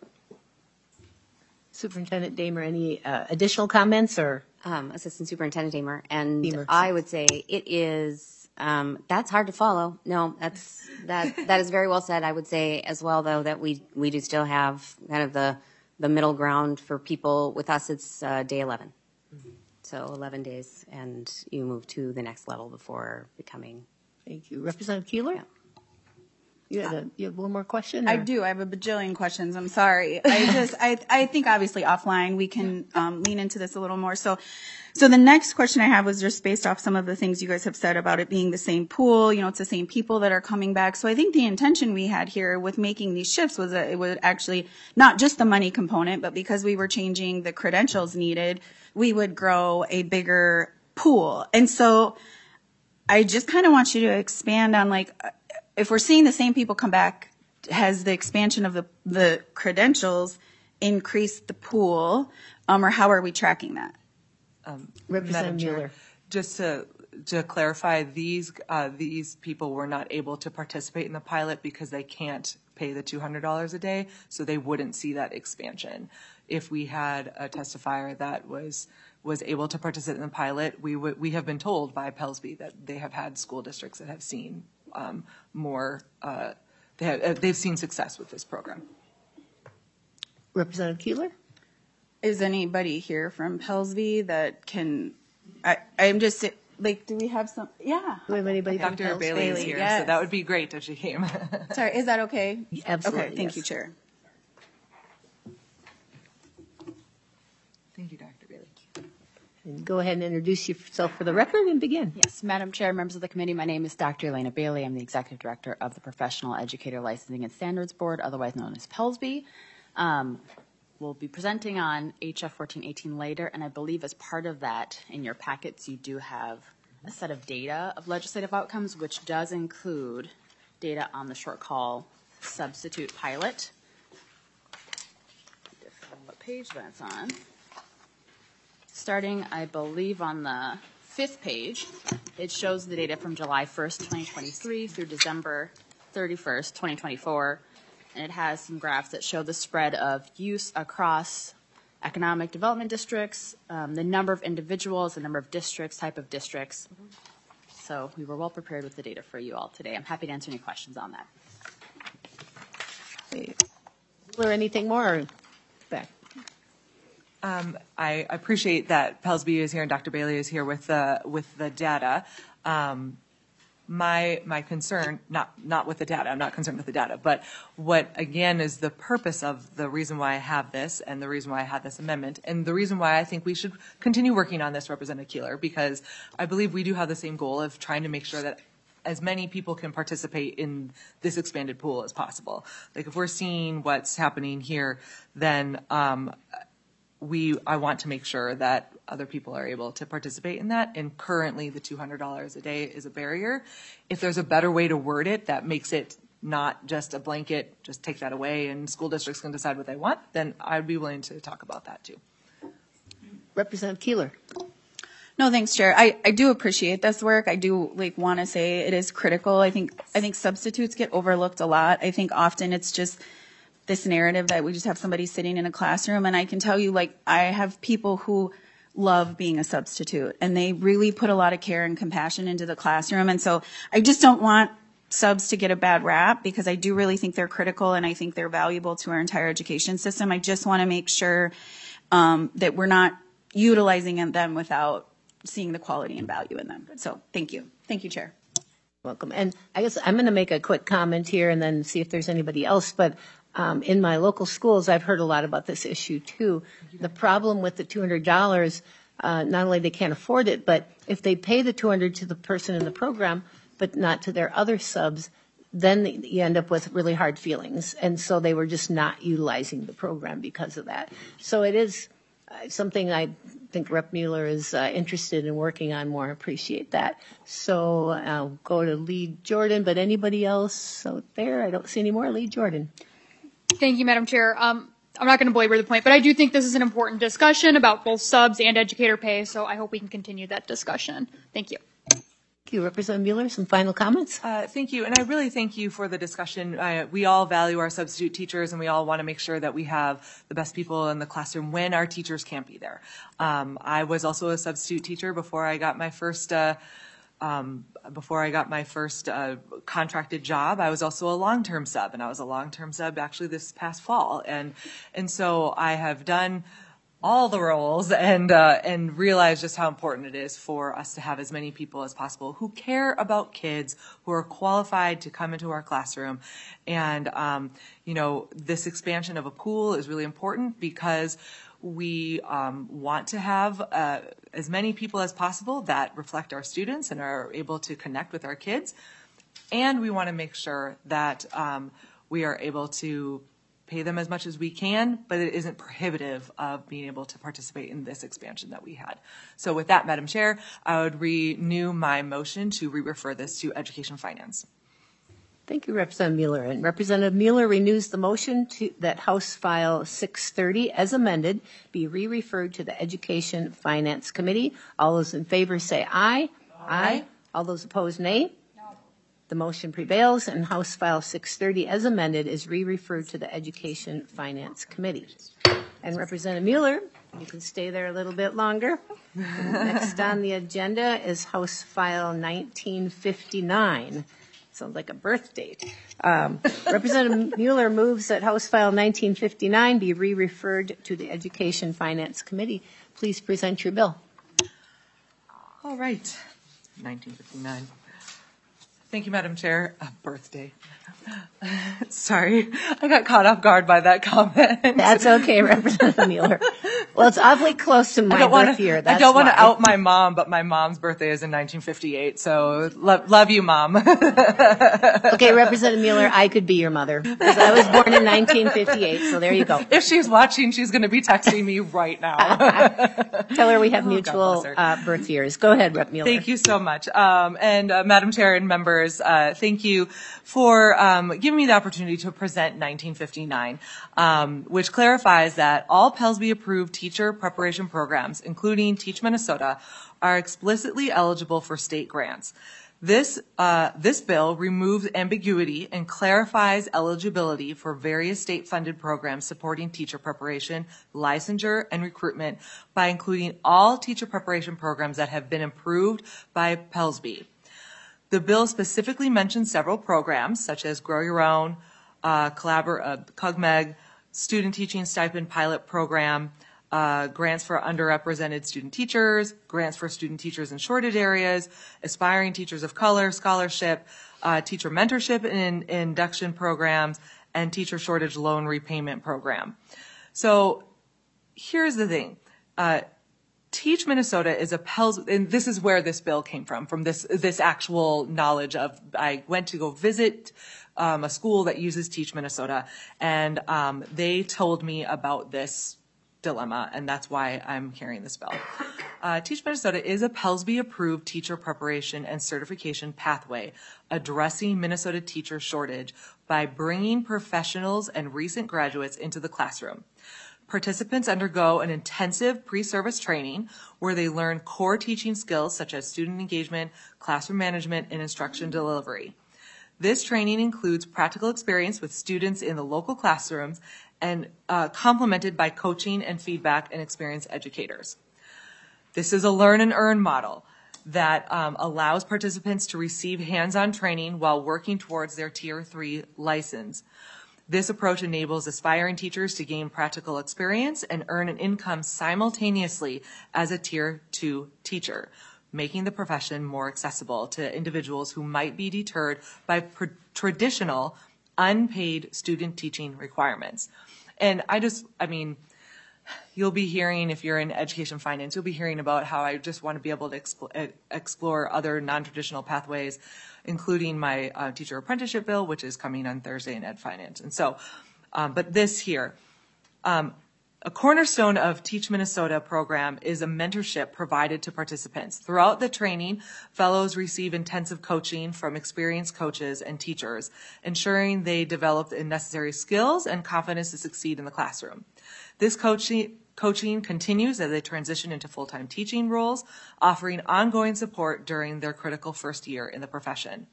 Superintendent Damer, any uh, additional comments or? Um, Assistant Superintendent Damer, and Damer. I would say it is, um, that's hard to follow. No, that's, that, that is very well said. I would say as well, though, that we, we do still have kind of the, the middle ground for people. With us, it's uh, day eleven. Mm-hmm. So eleven days, and you move to the next level before becoming. Thank you. Representative Keeler? Yeah. You had, a, you have one more question? Or? I do. I have a bajillion questions. I'm sorry. I just, I, I think obviously offline we can um, lean into this a little more. So, so the next question I have was just based off some of the things you guys have said about it being the same pool. You know, it's the same people that are coming back. So I think the intention we had here with making these shifts was that it would actually not just the money component, but because we were changing the credentials needed, we would grow a bigger pool. And so I just kind of want you to expand on, like, if we're seeing the same people come back, has the expansion of the, the credentials increased the pool, um, or how are we tracking that? Um, Representative Mueller. Just to to clarify, these uh, these people were not able to participate in the pilot because they can't pay the two hundred dollars a day, so they wouldn't see that expansion. If we had a testifier that was was able to participate in the pilot, we would we have been told by Pelsby that they have had school districts that have seen um, more. Uh, they have, uh, they've seen success with this program. Representative Keeler? Is anybody here from Pelsby that can? I I'm just like, do we have some? Yeah. Do we have anybody? Doctor from Bailey is Bailey, here, yes. so that would be great if she came. Sorry, is that okay? Absolutely. Okay, thank yes. you, Chair. Thank you, Doctor Bailey. And go ahead and introduce yourself for the record and begin. Yes, Madam Chair, members of the committee, my name is Doctor Elena Bailey. I'm the Executive Director of the Professional Educator Licensing and Standards Board, otherwise known as Pelsby. Um, we'll be presenting on H F fourteen eighteen later, and I believe as part of that, in your packets, you do have a set of data of legislative outcomes, which does include data on the short call substitute pilot. What page that's on. Starting, I believe, on the fifth page, it shows the data from July first, twenty twenty-three through December thirty-first, twenty twenty-four, and it has some graphs that show the spread of use across economic development districts, um, the number of individuals, the number of districts, type of districts. So we were well prepared with the data for you all today. I'm happy to answer any questions on that. Is there anything more? Back. Um, I appreciate that Pelsby is here and Doctor Bailey is here with the with the data. Um, my my concern, not not with the data, I'm not concerned with the data, but what again is the purpose of the reason why I have this and the reason why I had this amendment and the reason why I think we should continue working on this, Representative Keeler, because I believe we do have the same goal of trying to make sure that as many people can participate in this expanded pool as possible. Like if we're seeing what's happening here, then um, we I want to make sure that other people are able to participate in that. And currently the two hundred dollars a day is a barrier. If there's a better way to word it that makes it not just a blanket, just take that away and school districts can decide what they want, then I'd be willing to talk about that too. Representative Keeler. No, thanks, Chair. I, I do appreciate this work. I do like want to say it is critical. I think I think substitutes get overlooked a lot. I think often it's just this narrative that we just have somebody sitting in a classroom. And I can tell you, like, I have people who love being a substitute and they really put a lot of care and compassion into the classroom. And so I just don't want subs to get a bad rap because I do really think they're critical and I think they're valuable to our entire education system. I just want to make sure um, that we're not utilizing them without seeing the quality and value in them. So thank you. Thank you, Chair. Welcome. And I guess I'm going to make a quick comment here and then see if there's anybody else. But um, in my local schools, I've heard a lot about this issue too. The problem with the two hundred dollars, uh, not only they can't afford it, but if they pay the two hundred dollars to the person in the program, but not to their other subs, then you end up with really hard feelings. And so they were just not utilizing the program because of that. So it is Uh, something I think Rep Mueller is uh, interested in working on more. Appreciate that. So I'll go to Lee Jordan, but anybody else out there? I don't see any more. Lee Jordan. Thank you, Madam Chair. Um, I'm not going to belabor the point, but I do think this is an important discussion about both subs and educator pay, so I hope we can continue that discussion. Thank you. Thank you. Representative Mueller, some final comments? Uh, thank you. And I really thank you for the discussion. Uh, we all value our substitute teachers and we all want to make sure that we have the best people in the classroom when our teachers can't be there. Um, I was also a substitute teacher before I got my first uh, um, before I got my first uh, contracted job. I was also a long-term sub, and I was a long-term sub actually this past fall. And and so I have done all the roles and uh, and realize just how important it is for us to have as many people as possible who care about kids, who are qualified to come into our classroom. And, um, you know, this expansion of a pool is really important because we um, want to have uh, as many people as possible that reflect our students and are able to connect with our kids. And we want to make sure that um, we are able to pay them as much as we can, but it isn't prohibitive of being able to participate in this expansion that we had. So with that, Madam Chair, I would renew my motion to re-refer this to Education Finance. Thank you, Representative Mueller. And Representative Mueller renews the motion to, that House File six thirty, as amended, be re-referred to the Education Finance Committee. All those in favor say aye. Aye. Aye. All those opposed, nay. The motion prevails, and House File six thirty, as amended, is re-referred to the Education Finance Committee. And Representative Mueller, you can stay there a little bit longer. Next on the agenda is House File nineteen fifty-nine. Sounds like a birth date. Um, Representative Mueller moves that House File nineteen fifty-nine be re-referred to the Education Finance Committee. Please present your bill. All right, nineteen fifty-nine. Thank you, Madam Chair. Uh, birthday. Sorry, I got caught off guard by that comment. That's okay, Representative Mueller. Well, it's awfully close to my I don't wanna, birth year. That's I don't want to out my mom, but my mom's birthday is in nineteen fifty-eight, so lo- love you, Mom. Okay, Representative Mueller, I could be your mother, because I was born in nineteen fifty-eight, so there you go. If she's watching, she's going to be texting me right now. Tell her we have Oh, mutual uh, birth years. Go ahead, Rep Mueller. Thank you so much. Um, and uh, Madam Chair and members, uh, thank you for um, giving me the opportunity to present nineteen fifty-nine, um, which clarifies that all Pelsby-approved teacher preparation programs, including Teach Minnesota, are explicitly eligible for state grants. This, uh, this bill removes ambiguity and clarifies eligibility for various state-funded programs supporting teacher preparation, licensure, and recruitment by including all teacher preparation programs that have been approved by Pelsby. The bill specifically mentions several programs, such as Grow Your Own, uh, Collabor- uh, C U G M E G, Student Teaching Stipend Pilot Program, Uh, grants for underrepresented student teachers, grants for student teachers in shortage areas, aspiring teachers of color, scholarship, uh, teacher mentorship and induction programs, and teacher shortage loan repayment program. So here's the thing. Uh, Teach Minnesota is a Pels, and this is where this bill came from, from this, this actual knowledge of, I went to go visit um, a school that uses Teach Minnesota, and um, they told me about this dilemma, and that's why I'm carrying this bill. Uh, Teach Minnesota is a Pelsby-approved teacher preparation and certification pathway addressing Minnesota teacher shortage by bringing professionals and recent graduates into the classroom. Participants undergo an intensive pre-service training where they learn core teaching skills such as student engagement, classroom management, and instruction delivery. This training includes practical experience with students in the local classrooms and uh, complemented by coaching and feedback and experienced educators. This is a learn and earn model that um, allows participants to receive hands-on training while working towards their Tier three license. This approach enables aspiring teachers to gain practical experience and earn an income simultaneously as a Tier two teacher, making the profession more accessible to individuals who might be deterred by pr- traditional unpaid student teaching requirements. And I just, I mean, you'll be hearing, if you're in education finance, you'll be hearing about how I just want to be able to explore, explore other non-traditional pathways, including my uh, teacher apprenticeship bill, which is coming on Thursday in Ed Finance. And so, um, but this here, um, a cornerstone of Teach Minnesota program is a mentorship provided to participants. Throughout the training, fellows receive intensive coaching from experienced coaches and teachers, ensuring they develop the necessary skills and confidence to succeed in the classroom. This coaching, coaching continues as they transition into full-time teaching roles, offering ongoing support during their critical first year in the profession.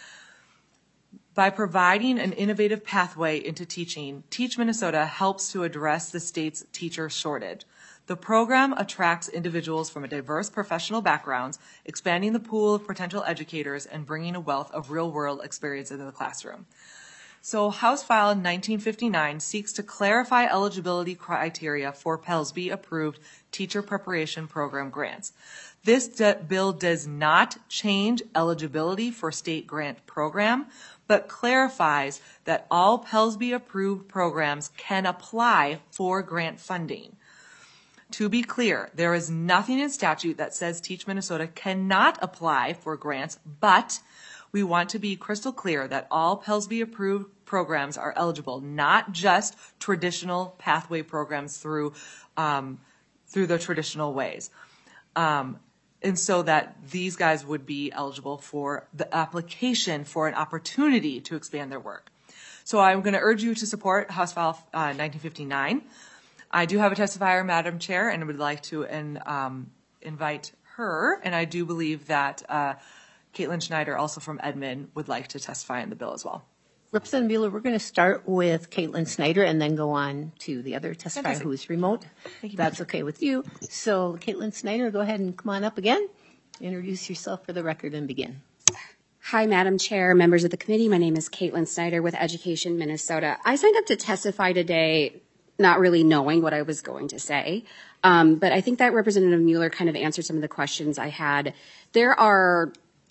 By providing an innovative pathway into teaching, Teach Minnesota helps to address the state's teacher shortage. The program attracts individuals from a diverse professional backgrounds, expanding the pool of potential educators and bringing a wealth of real-world experience into the classroom. So House File nineteen fifty-nine seeks to clarify eligibility criteria for Pelsby-approved teacher preparation program grants. This d- bill does not change eligibility for state grant program, but clarifies that all Pelsby-approved programs can apply for grant funding. To be clear, there is nothing in statute that says Teach Minnesota cannot apply for grants, but we want to be crystal clear that all Pelsby-approved programs are eligible, not just traditional pathway programs through um, through the traditional ways. Um, And so that these guys would be eligible for the application for an opportunity to expand their work. So I'm going to urge you to support House File uh, nineteen fifty-nine. I do have a testifier, Madam Chair, and would like to in, um, invite her. And I do believe that uh, Caitlin Schneider, also from Edmond, would like to testify in the bill as well. Representative Mueller, we're going to start with Caitlin Snyder and then go on to the other testifier Fantastic. who is remote. Thank you, That's Madam. okay with you. So Caitlin Snyder, go ahead and come on up again. Introduce yourself for the record and begin. Hi, Madam Chair, members of the committee. My name is Caitlin Snyder with Education Minnesota. I signed up to testify today not really knowing what I was going to say, um, but I think that Representative Mueller kind of answered some of the questions I had. There are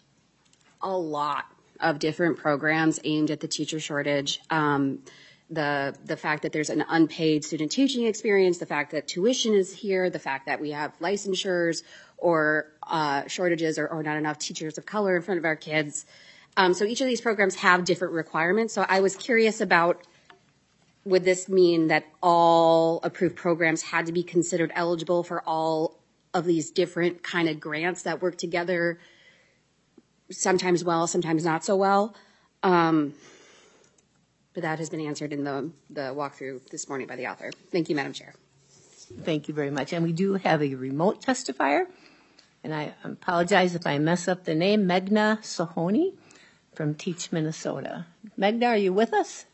a lot of different programs aimed at the teacher shortage. Um, the the fact that there's an unpaid student teaching experience, the fact that tuition is here, the fact that we have licensures or uh, shortages or, or not enough teachers of color in front of our kids. Um, so each of these programs have different requirements. So I was curious about, would this mean that all approved programs had to be considered eligible for all of these different kind of grants that work together, sometimes well, sometimes not so well? Um, but that has been answered in the, the walkthrough this morning by the author. Thank you, Madam Chair. Thank you very much. And we do have a remote testifier. and I apologize if I mess up the name, Meghna Sahoni from Teach Minnesota. Meghna, are you with us?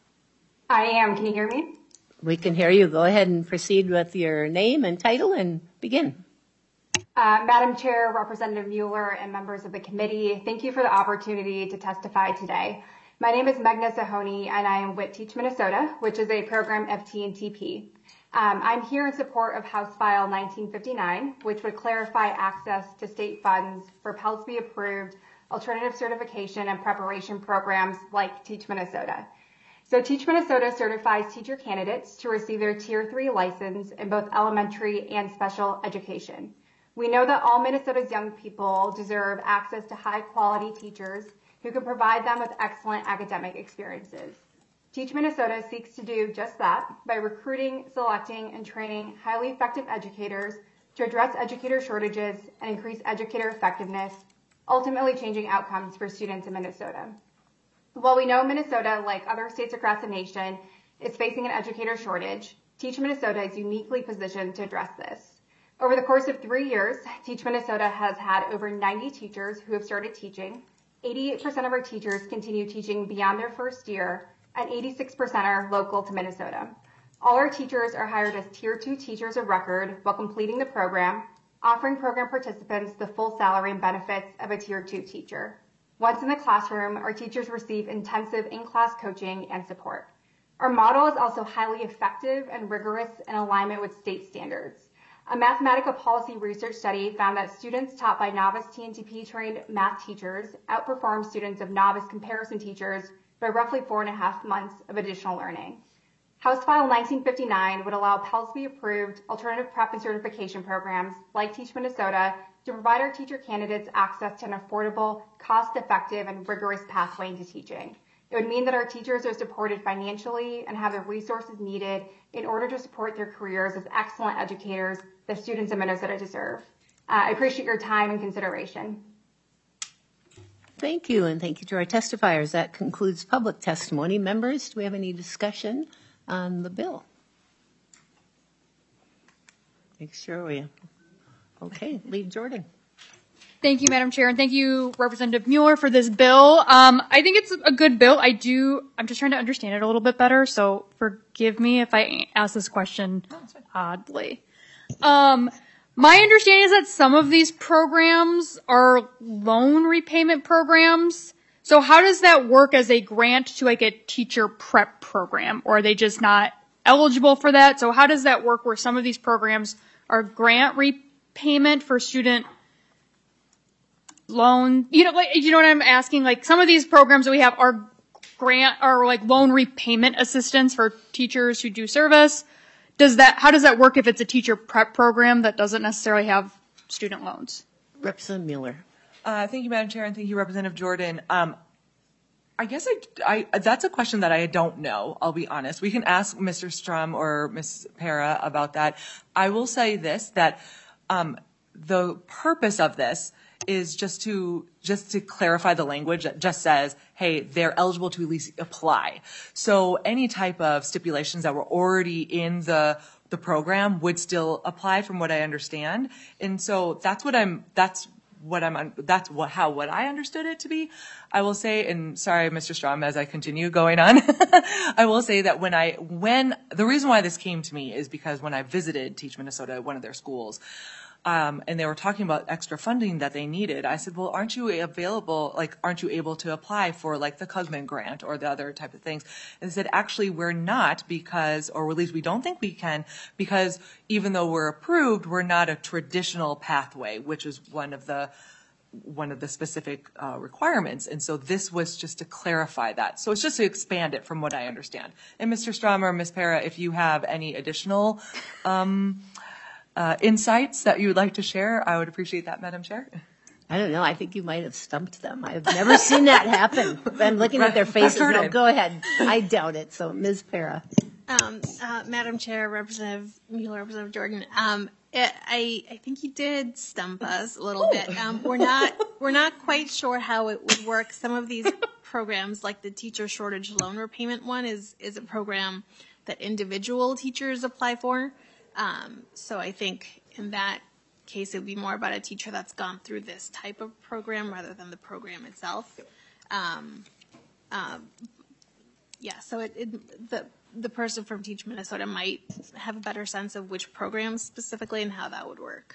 I am. Can you hear me? We can hear you. Go ahead and proceed with your name and title and begin. Uh, Madam Chair, Representative Mueller, and members of the committee, thank you for the opportunity to testify today. My name is Meghna Sahoni, and I am with Teach Minnesota, which is a program of T N T P. Um, I'm here in support of House File nineteen fifty-nine, which would clarify access to state funds for Pellsby-approved alternative certification and preparation programs like Teach Minnesota. So Teach Minnesota certifies teacher candidates to receive their Tier three license in both elementary and special education. We know that all Minnesota's young people deserve access to high-quality teachers who can provide them with excellent academic experiences. Teach Minnesota seeks to do just that by recruiting, selecting, and training highly effective educators to address educator shortages and increase educator effectiveness, ultimately changing outcomes for students in Minnesota. While we know Minnesota, like other states across the nation, is facing an educator shortage, Teach Minnesota is uniquely positioned to address this. Over the course of three years, Teach Minnesota has had over ninety teachers who have started teaching. eighty-eight percent of our teachers continue teaching beyond their first year, and eighty-six percent are local to Minnesota. All our teachers are hired as Tier two teachers of record while completing the program, offering program participants the full salary and benefits of a Tier two teacher. Once in the classroom, our teachers receive intensive in-class coaching and support. Our model is also highly effective and rigorous in alignment with state standards. A Mathematica policy research study found that students taught by novice T N T P-trained math teachers outperform students of novice comparison teachers by roughly four and a half months of additional learning. House File nineteen fifty-nine would allow Pellsby-approved alternative prep and certification programs like Teach Minnesota to provide our teacher candidates access to an affordable, cost-effective, and rigorous pathway into teaching. It would mean that our teachers are supported financially and have the resources needed in order to support their careers as excellent educators that students in Minnesota deserve. Uh, I appreciate your time and consideration. Thank you, and thank you to our testifiers. That concludes public testimony. Members, do we have any discussion on the bill? Make sure we, okay, Lead Jordan. Thank you, Madam Chair, and thank you, Representative Mueller, for this bill. Um, I think it's a good bill. I do, I'm just trying to understand it a little bit better, so forgive me if I ask this question oddly. Um, my understanding is that some of these programs are loan repayment programs. So how does that work as a grant to like a teacher prep program, or are they just not eligible for that? So how does that work where some of these programs are grant repayment for student loan? You know, like, you know what I'm asking? Like some of these programs that we have are grant or like loan repayment assistance for teachers who do service. Does that, how does that work if it's a teacher prep program that doesn't necessarily have student loans? Representative Mueller. Uh, thank you, Madam Chair, and thank you, Representative Jordan. Um, I guess I, I, that's a question that I don't know, I'll be honest. We can ask Mister Strum or Miz Para about that. I will say this, that um, the purpose of this is just to just to clarify the language that just says, hey, they're eligible to at least apply. So any type of stipulations that were already in the the program would still apply, from what I understand. And so that's what I'm that's what I'm that's what how what I understood it to be. I will say, and sorry, Mister Strom, as I continue going on, I will say that when I when the reason why this came to me is because when I visited Teach Minnesota, one of their schools, Um, and they were talking about extra funding that they needed. I said, well, aren't you available, like, aren't you able to apply for, like, the Cugman grant or the other type of things? And they said, actually, we're not because, or at least we don't think we can, because even though we're approved, we're not a traditional pathway, which is one of the one of the specific uh, requirements. And so this was just to clarify that. So it's just to expand it from what I understand. And Mister Strom or Miz Para, if you have any additional um Uh, insights that you would like to share, I would appreciate that, Madam Chair. I don't know. I think you might have stumped them. I've never seen that happen. I'm looking at their faces. No, go ahead. I doubt it. So, Miz Para. Um, uh, Madam Chair, Representative Mueller, Representative Jordan, um, it, I, I think you did stump us a little bit. Um, we're not we're not quite sure how it would work. Some of these programs, like the teacher shortage loan repayment one, is is a program that individual teachers apply for. Um, so I think in that case, it would be more about a teacher that's gone through this type of program rather than the program itself. Um, um, yeah, so it, it, the the person from Teach Minnesota might have a better sense of which programs specifically and how that would work.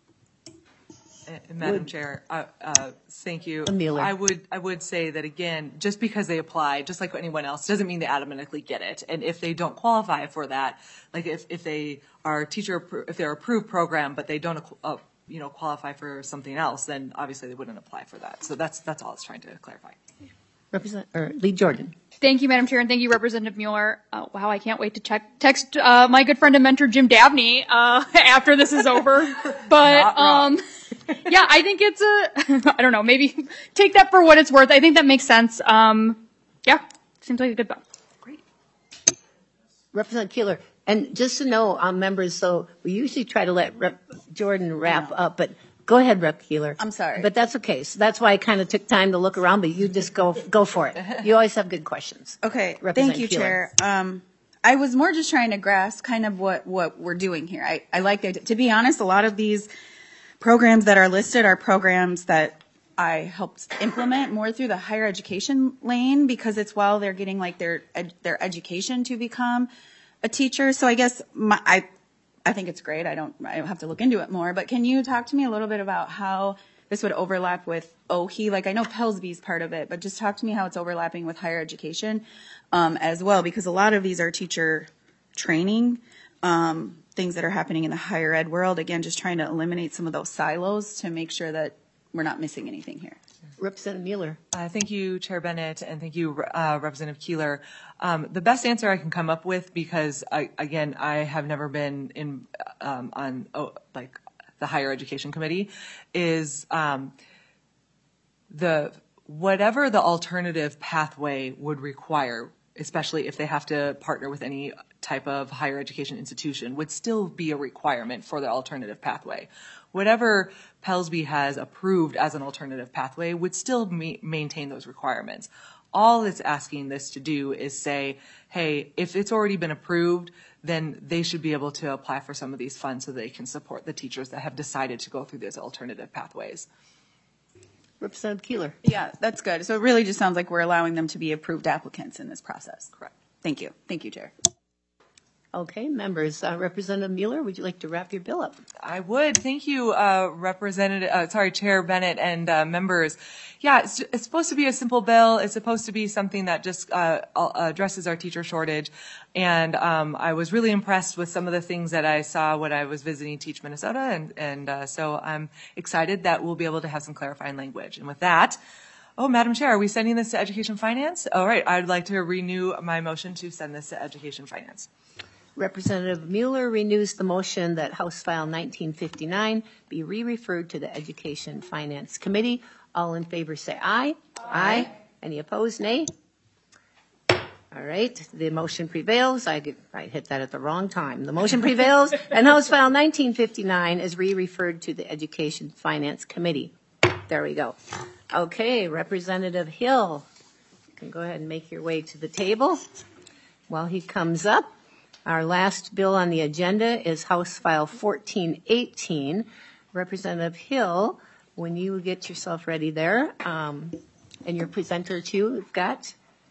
Uh, Madam would, Chair, uh, uh, thank you. Mueller. I would I would say that again, just because they apply, just like anyone else, doesn't mean they automatically get it. And if they don't qualify for that, like if, if they are teacher, if they're approved program, but they don't uh, you know qualify for something else, then obviously they wouldn't apply for that. So that's that's all I was trying to clarify. Represent or Lead Jordan. Thank you, Madam Chair, and thank you, Representative Mueller. Uh, wow, I can't wait to check text uh, my good friend and mentor Jim Dabney uh, after this is over. But um, yeah, I think it's a I don't know, maybe take that for what it's worth. I think that makes sense. Um, yeah, seems like a good bill. Great. Representative Keeler, and just to know, um, members, so we usually try to let Rep Jordan wrap up, but. Go ahead, Rep Keeler. I'm sorry. But that's okay. So that's why I kind of took time to look around, but you just go go for it. You always have good questions. Okay. Thank you, Chair. Um, I was more just trying to grasp kind of what, what we're doing here. I, I like the idea. To be honest, a lot of these programs that are listed are programs that I helped implement more through the higher education lane because it's while they're getting like their ed, their education to become a teacher. So I guess my, I I think it's great. I don't, I don't have to look into it more, but can you talk to me a little bit about how this would overlap with O H E? Like I know Pellsby is part of it, but just talk to me how it's overlapping with higher education um, as well, because a lot of these are teacher training, um, things that are happening in the higher ed world. Again, just trying to eliminate some of those silos to make sure that we're not missing anything here. Representative Mueller. Uh, thank you, Chair Bennett, and thank you, uh, Representative Keeler. Um, the best answer I can come up with, because I, again, I have never been in um, on oh, like the higher education committee, is um, the whatever the alternative pathway would require, especially if they have to partner with any type of higher education institution, would still be a requirement for the alternative pathway. Whatever Pellsby has approved as an alternative pathway would still ma- maintain those requirements. All it's asking this to do is say, hey, if it's already been approved, then they should be able to apply for some of these funds so they can support the teachers that have decided to go through these alternative pathways. Representative Keeler. Yeah, that's good. So it really just sounds like we're allowing them to be approved applicants in this process. Correct. Thank you. Thank you, Chair. Okay, members. Uh, Representative Mueller, would you like to wrap your bill up? I would. Thank you, uh, Representative, uh, sorry, Chair Bennett and uh, members. Yeah, it's, it's supposed to be a simple bill. It's supposed to be something that just uh, addresses our teacher shortage. And um, I was really impressed with some of the things that I saw when I was visiting Teach Minnesota. And, and uh, so I'm excited that we'll be able to have some clarifying language. And with that, oh, Madam Chair, are we sending this to Education Finance? All right, I'd like to renew my motion to send this to Education Finance. Representative Mueller renews the motion that House File nineteen fifty-nine be re-referred to the Education Finance Committee. All in favor say aye. Aye. Aye. Any opposed, nay? All right, the motion prevails. I, get, I hit that at the wrong time. The motion prevails, and House File nineteen fifty-nine is re-referred to the Education Finance Committee. There we go. Okay, Representative Hill, you can go ahead and make your way to the table while he comes up. Our last bill on the agenda is House File fourteen eighteen. Representative Hill, when you get yourself ready there, um, and your presenter too, we've got.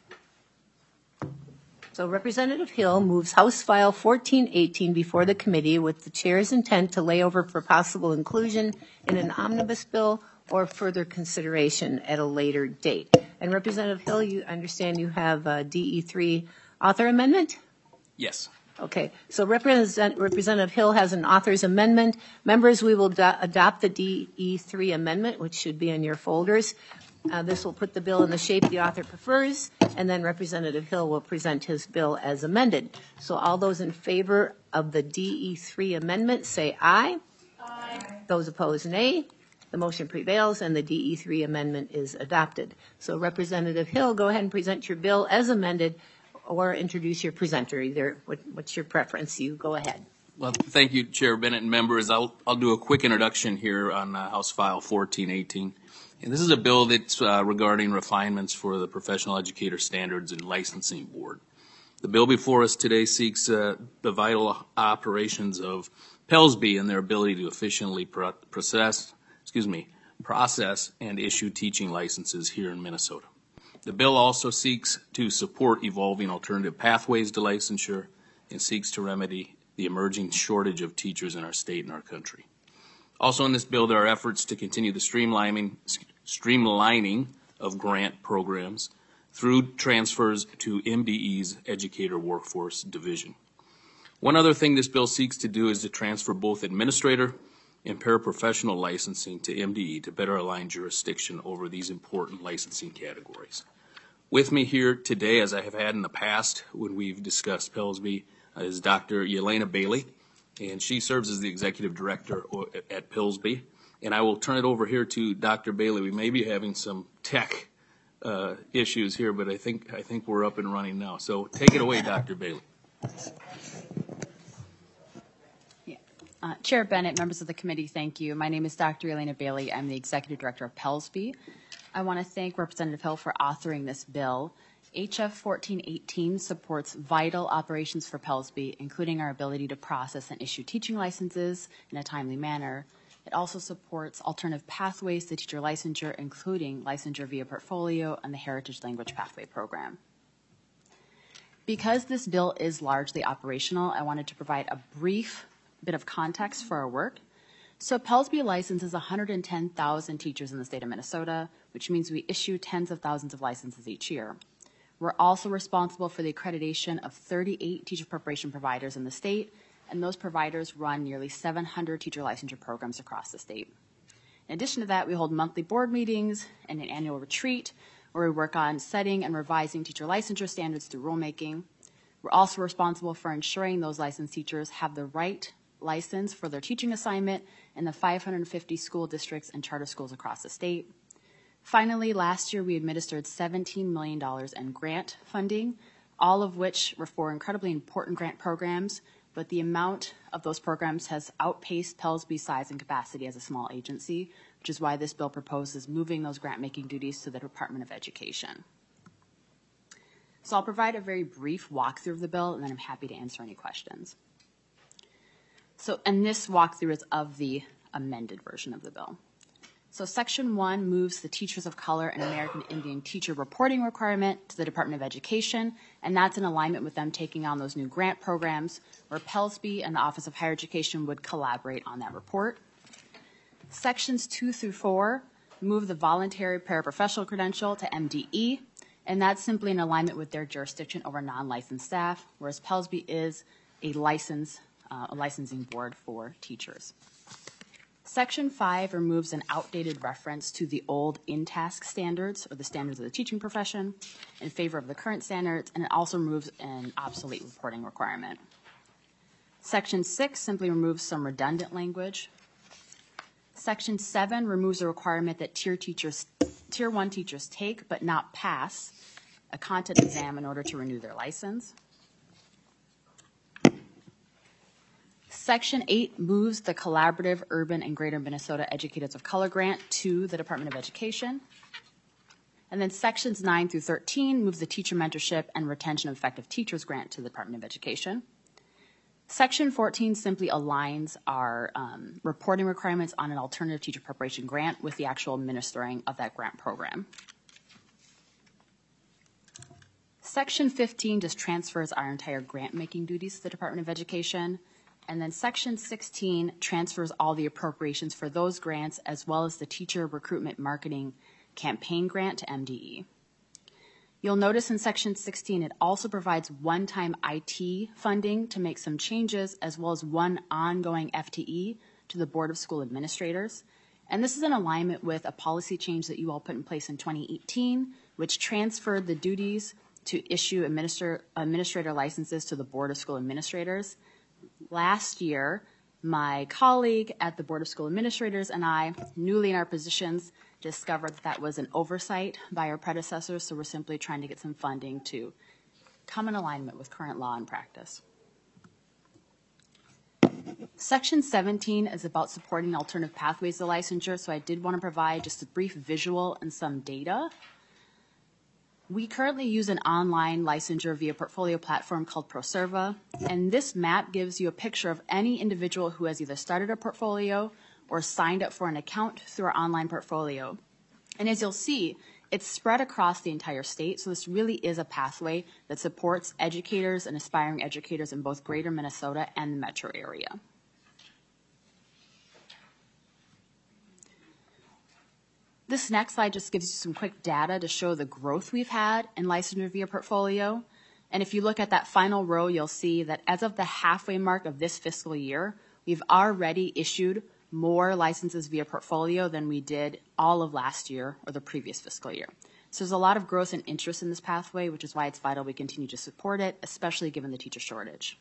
So Representative Hill moves House File fourteen eighteen before the committee with the chair's intent to lay over for possible inclusion in an omnibus bill or further consideration at a later date. And Representative Hill, you understand you have a D E three author amendment? Yes. Okay, so Represent, Representative Hill has an author's amendment. Members, we will do, adopt the D E three amendment, which should be in your folders. Uh, this will put the bill in the shape the author prefers, and then Representative Hill will present his bill as amended. So all those in favor of the D E three amendment say aye. Aye. Those opposed, nay. The motion prevails, and the D E three amendment is adopted. So Representative Hill, go ahead and present your bill as amended, or introduce your presenter. Either, what, what's your preference? You go ahead. Well, thank you, Chair Bennett and members. I'll, I'll do a quick introduction here on uh, House File fourteen eighteen. And this is a bill that's uh, regarding refinements for the Professional Educator Standards and Licensing Board. The bill before us today seeks uh, the vital operations of Pelsby and their ability to efficiently pro- process, excuse me, process and issue teaching licenses here in Minnesota. The bill also seeks to support evolving alternative pathways to licensure and seeks to remedy the emerging shortage of teachers in our state and our country. Also in this bill, there are efforts to continue the streamlining, streamlining of grant programs through transfers to M D E's Educator Workforce Division. One other thing this bill seeks to do is to transfer both administrator and paraprofessional licensing to M D E to better align jurisdiction over these important licensing categories. With me here today, as I have had in the past when we've discussed Pelsby, uh, is Doctor Yelena Bailey, and she serves as the Executive Director at Pelsby. And I will turn it over here to Doctor Bailey. We may be having some tech uh, issues here, but I think I think we're up and running now. So take it away, Doctor Bailey. Uh, Chair Bennett, members of the committee, thank you. My name is Doctor Elena Bailey. I'm the Executive Director of Pelsby. I want to thank Representative Hill for authoring this bill. H F fourteen eighteen supports vital operations for Pelsby, including our ability to process and issue teaching licenses in a timely manner. It also supports alternative pathways to teacher licensure, including licensure via portfolio and the Heritage Language Pathway Program. Because this bill is largely operational, I wanted to provide a brief bit of context for our work. So Pelsby licenses one hundred ten thousand teachers in the state of Minnesota, which means we issue tens of thousands of licenses each year. We're also responsible for the accreditation of thirty-eight teacher preparation providers in the state, and those providers run nearly seven hundred teacher licensure programs across the state. In addition to that, we hold monthly board meetings and an annual retreat where we work on setting and revising teacher licensure standards through rulemaking. We're also responsible for ensuring those licensed teachers have the right license for their teaching assignment in the five hundred fifty school districts and charter schools across the state. Finally, last year we administered seventeen million dollars in grant funding, all of which were for incredibly important grant programs, but the amount of those programs has outpaced Pelsby's size and capacity as a small agency, which is why this bill proposes moving those grant-making duties to the Department of Education. So I'll provide a very brief walkthrough of the bill, and then I'm happy to answer any questions. So, and this walkthrough is of the amended version of the bill. So Section one moves the Teachers of Color and American Indian teacher reporting requirement to the Department of Education, and that's in alignment with them taking on those new grant programs where Pelsby and the Office of Higher Education would collaborate on that report. Sections two through four move the voluntary paraprofessional credential to M D E, and that's simply in alignment with their jurisdiction over non-licensed staff, whereas Pelsby is a license Uh, a licensing board for teachers. Section five removes an outdated reference to the old in-task standards, or the standards of the teaching profession, in favor of the current standards, and it also removes an obsolete reporting requirement. Section six simply removes some redundant language. Section seven removes a requirement that tier teachers, tier one teachers take but not pass a content exam in order to renew their license. Section eight moves the Collaborative Urban and Greater Minnesota Educators of Color grant to the Department of Education. And then sections nine through thirteen moves the Teacher Mentorship and Retention of Effective Teachers grant to the Department of Education. Section fourteen simply aligns our um, reporting requirements on an alternative teacher preparation grant with the actual administering of that grant program. Section fifteen just transfers our entire grant-making duties to the Department of Education. And then Section sixteen transfers all the appropriations for those grants as well as the Teacher Recruitment Marketing Campaign Grant to M D E. You'll notice in Section sixteen it also provides one-time I T funding to make some changes as well as one ongoing F T E to the Board of School Administrators. And this is in alignment with a policy change that you all put in place in twenty eighteen, which transferred the duties to issue administrator, administrator licenses to the Board of School Administrators. Last year, my colleague at the Board of School Administrators and I, newly in our positions, discovered that that was an oversight by our predecessors, so we're simply trying to get some funding to come in alignment with current law and practice. Section seventeen is about supporting alternative pathways to licensure, so I did want to provide just a brief visual and some data. We currently use an online licensure via portfolio platform called Proserva, and this map gives you a picture of any individual who has either started a portfolio or signed up for an account through our online portfolio. And as you'll see, it's spread across the entire state, so this really is a pathway that supports educators and aspiring educators in both greater Minnesota and the metro area. This next slide just gives you some quick data to show the growth we've had in licensure via portfolio. And if you look at that final row, you'll see that as of the halfway mark of this fiscal year, we've already issued more licenses via portfolio than we did all of last year or the previous fiscal year. So there's a lot of growth and interest in this pathway, which is why it's vital we continue to support it, especially given the teacher shortage.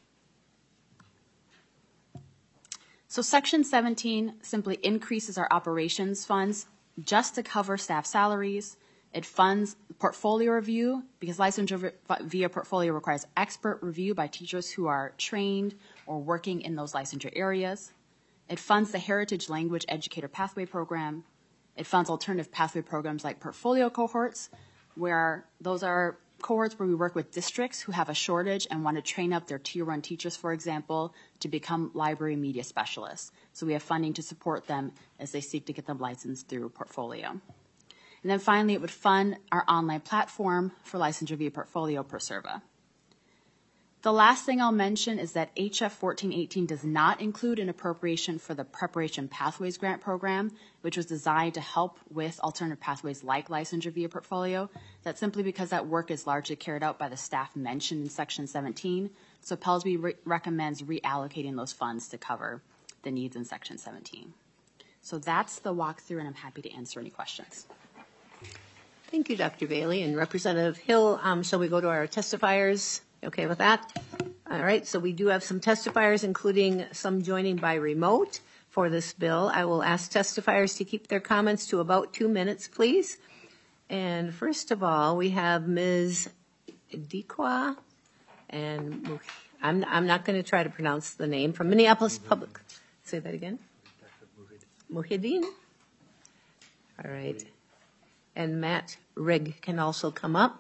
So Section seventeen simply increases our operations funds just to cover staff salaries. It funds portfolio review because licensure via portfolio requires expert review by teachers who are trained or working in those licensure areas. It funds the Heritage Language Educator Pathway Program. It funds alternative pathway programs like portfolio cohorts, where those are cohorts where we work with districts who have a shortage and want to train up their tier one teachers, for example, to become library media specialists. So we have funding to support them as they seek to get them licensed through portfolio. And then finally, it would fund our online platform for licensure via portfolio, Proserva. The last thing I'll mention is that H F fourteen eighteen does not include an appropriation for the Preparation Pathways Grant Program, which was designed to help with alternative pathways like licensure via portfolio. That's simply because that work is largely carried out by the staff mentioned in Section seventeen. So Pellsby re- recommends reallocating those funds to cover the needs in Section seventeen. So that's the walkthrough, and I'm happy to answer any questions. Thank you, Doctor Bailey. And Representative Hill, um, shall we go to our testifiers? Okay with that? All right, so we do have some testifiers, including some joining by remote for this bill. I will ask testifiers to keep their comments to about two minutes, please. And first of all, we have Miz Dikwa, and I'm, I'm not going to try to pronounce the name, from Minneapolis Public. Say that again. Muhyiddin. All right. And Matt Rigg can also come up.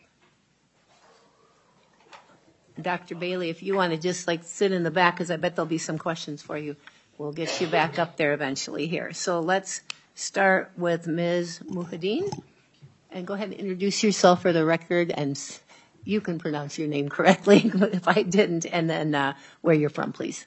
Doctor Bailey, if you want to just like sit in the back, because I bet there'll be some questions for you. We'll get you back up there eventually here. So let's start with Miz Muhyiddin. And go ahead and introduce yourself for the record, and you can pronounce your name correctly if I didn't, and then uh, where you're from, please.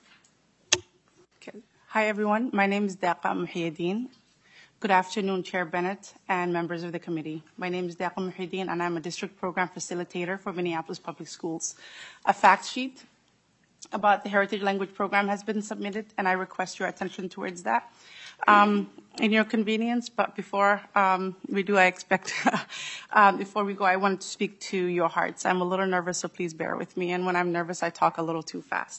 Okay. Hi, everyone. My name is Daqa Muhyiddin. Good afternoon, Chair Bennett and members of the committee. My name is Daqa Muhyiddin, and I'm a district program facilitator for Minneapolis Public Schools. A fact sheet about the Heritage Language Program has been submitted, and I request your attention towards that. Um, in your convenience, but before um, we do, I expect, uh, before we go, I want to speak to your hearts. I'm a little nervous, so please bear with me. And when I'm nervous, I talk a little too fast.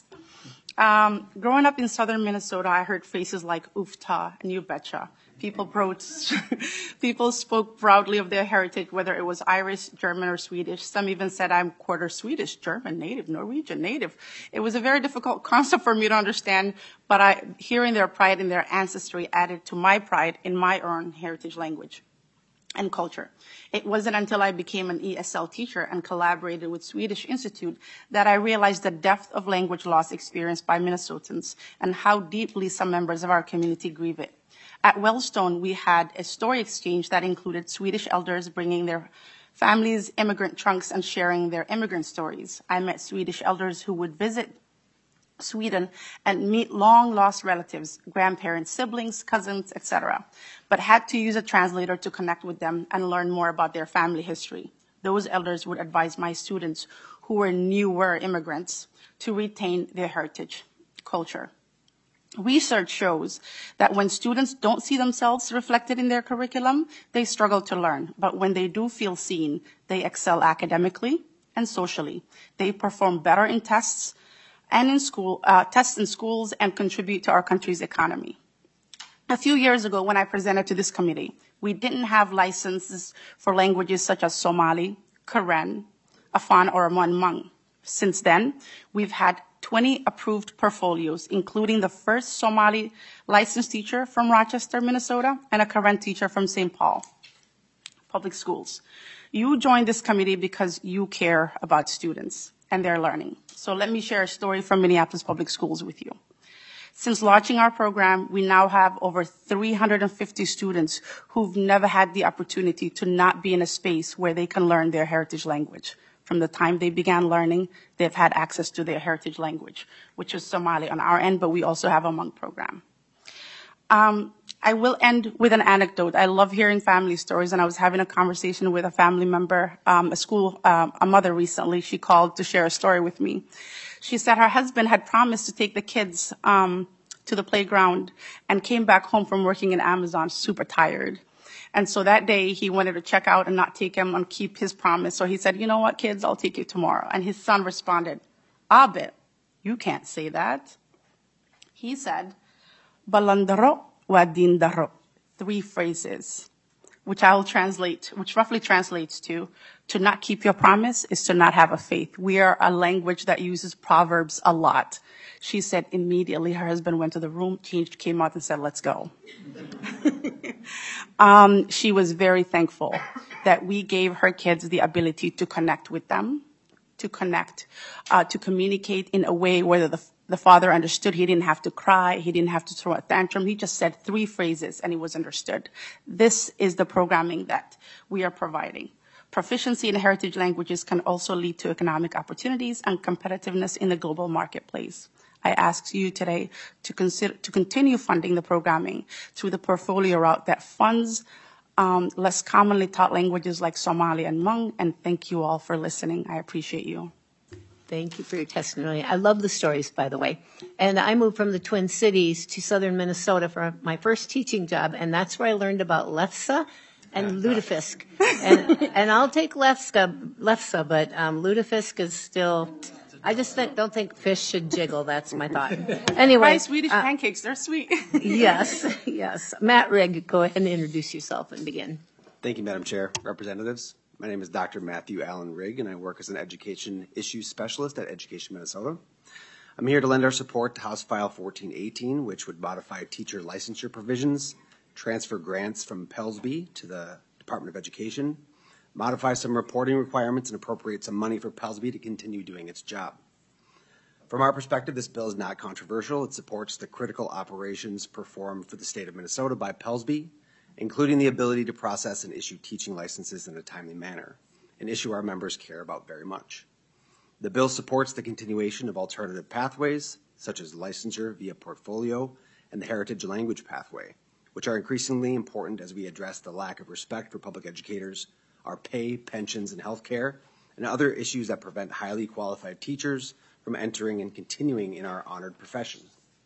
Um, growing up in southern Minnesota, I heard phrases like oofta and you betcha. People, wrote, people spoke proudly of their heritage, whether it was Irish, German, or Swedish. Some even said, I'm quarter Swedish, German, native, Norwegian, native. It was a very difficult concept for me to understand, but I, hearing their pride in their ancestry added to my pride in my own heritage language and culture. It wasn't until I became an E S L teacher and collaborated with Swedish Institute that I realized the depth of language loss experienced by Minnesotans and how deeply some members of our community grieve it. At Wellstone, we had a story exchange that included Swedish elders bringing their families' immigrant trunks and sharing their immigrant stories. I met Swedish elders who would visit Sweden and meet long-lost relatives, grandparents, siblings, cousins, et cetera, but had to use a translator to connect with them and learn more about their family history. Those elders would advise my students, who were newer immigrants, to retain their heritage culture. Research shows that when students don't see themselves reflected in their curriculum, they struggle to learn. But when they do feel seen, they excel academically and socially. They perform better in tests and in school, uh, tests in schools and contribute to our country's economy. A few years ago, when I presented to this committee, we didn't have licenses for languages such as Somali, Karen, Afan, or Mon-Mang. Since then, we've had twenty approved portfolios, including the first Somali licensed teacher from Rochester, Minnesota, and a Karen teacher from Saint Paul Public Schools. You joined this committee because you care about students and their learning. So let me share a story from Minneapolis Public Schools with you. Since launching our program, we now have over three hundred fifty students who've never had the opportunity to not be in a space where they can learn their heritage language. From the time they began learning, they've had access to their heritage language, which is Somali on our end, but we also have a Hmong program. Um, I will end with an anecdote. I love hearing family stories, and I was having a conversation with a family member, um, a school, um, a mother recently. She called to share a story with me. She said her husband had promised to take the kids um, to the playground and came back home from working in Amazon super tired. And so that day he wanted to check out and not take him and keep his promise. So he said, you know what, kids, I'll take you tomorrow. And his son responded, Abit, you can't say that. He said, Balandaro wa dindaro. Three phrases, which I will translate, which roughly translates to, to not keep your promise is to not have a faith. We are a language that uses proverbs a lot. She said immediately her husband went to the room, changed, came out and said, let's go. um, she was very thankful that we gave her kids the ability to connect with them, to connect, uh, to communicate in a way where the The father understood. He didn't have to cry. He didn't have to throw a tantrum. He just said three phrases and he was understood. This is the programming that we are providing. Proficiency in heritage languages can also lead to economic opportunities and competitiveness in the global marketplace. I ask you today to consider to continue funding the programming through the portfolio route that funds um, less commonly taught languages like Somali and Hmong. And thank you all for listening. I appreciate you. Thank you for your testimony. I love the stories, by the way. And I moved from the Twin Cities to southern Minnesota for my first teaching job, and that's where I learned about Lefse and Lutefisk. And, and I'll take Lefse, Lefse but um, Lutefisk is still, I just think, don't think fish should jiggle. That's my thought. Anyway. Try Swedish uh, pancakes. They're sweet. Yes, yes. Matt Rigg, go ahead and introduce yourself and begin. Thank you, Madam Chair, Representatives. My name is Doctor Matthew Allen Rigg, and I work as an Education Issues Specialist at Education Minnesota. I'm here to lend our support to House File fourteen eighteen, which would modify teacher licensure provisions, transfer grants from Pelsby to the Department of Education, modify some reporting requirements, and appropriate some money for Pelsby to continue doing its job. From our perspective, this bill is not controversial. It supports the critical operations performed for the state of Minnesota by Pelsby, including the ability to process and issue teaching licenses in a timely manner, an issue our members care about very much. The bill supports the continuation of alternative pathways, such as licensure via portfolio and the heritage language pathway, which are increasingly important as we address the lack of respect for public educators, our pay, pensions, and health care, and other issues that prevent highly qualified teachers from entering and continuing in our honored profession.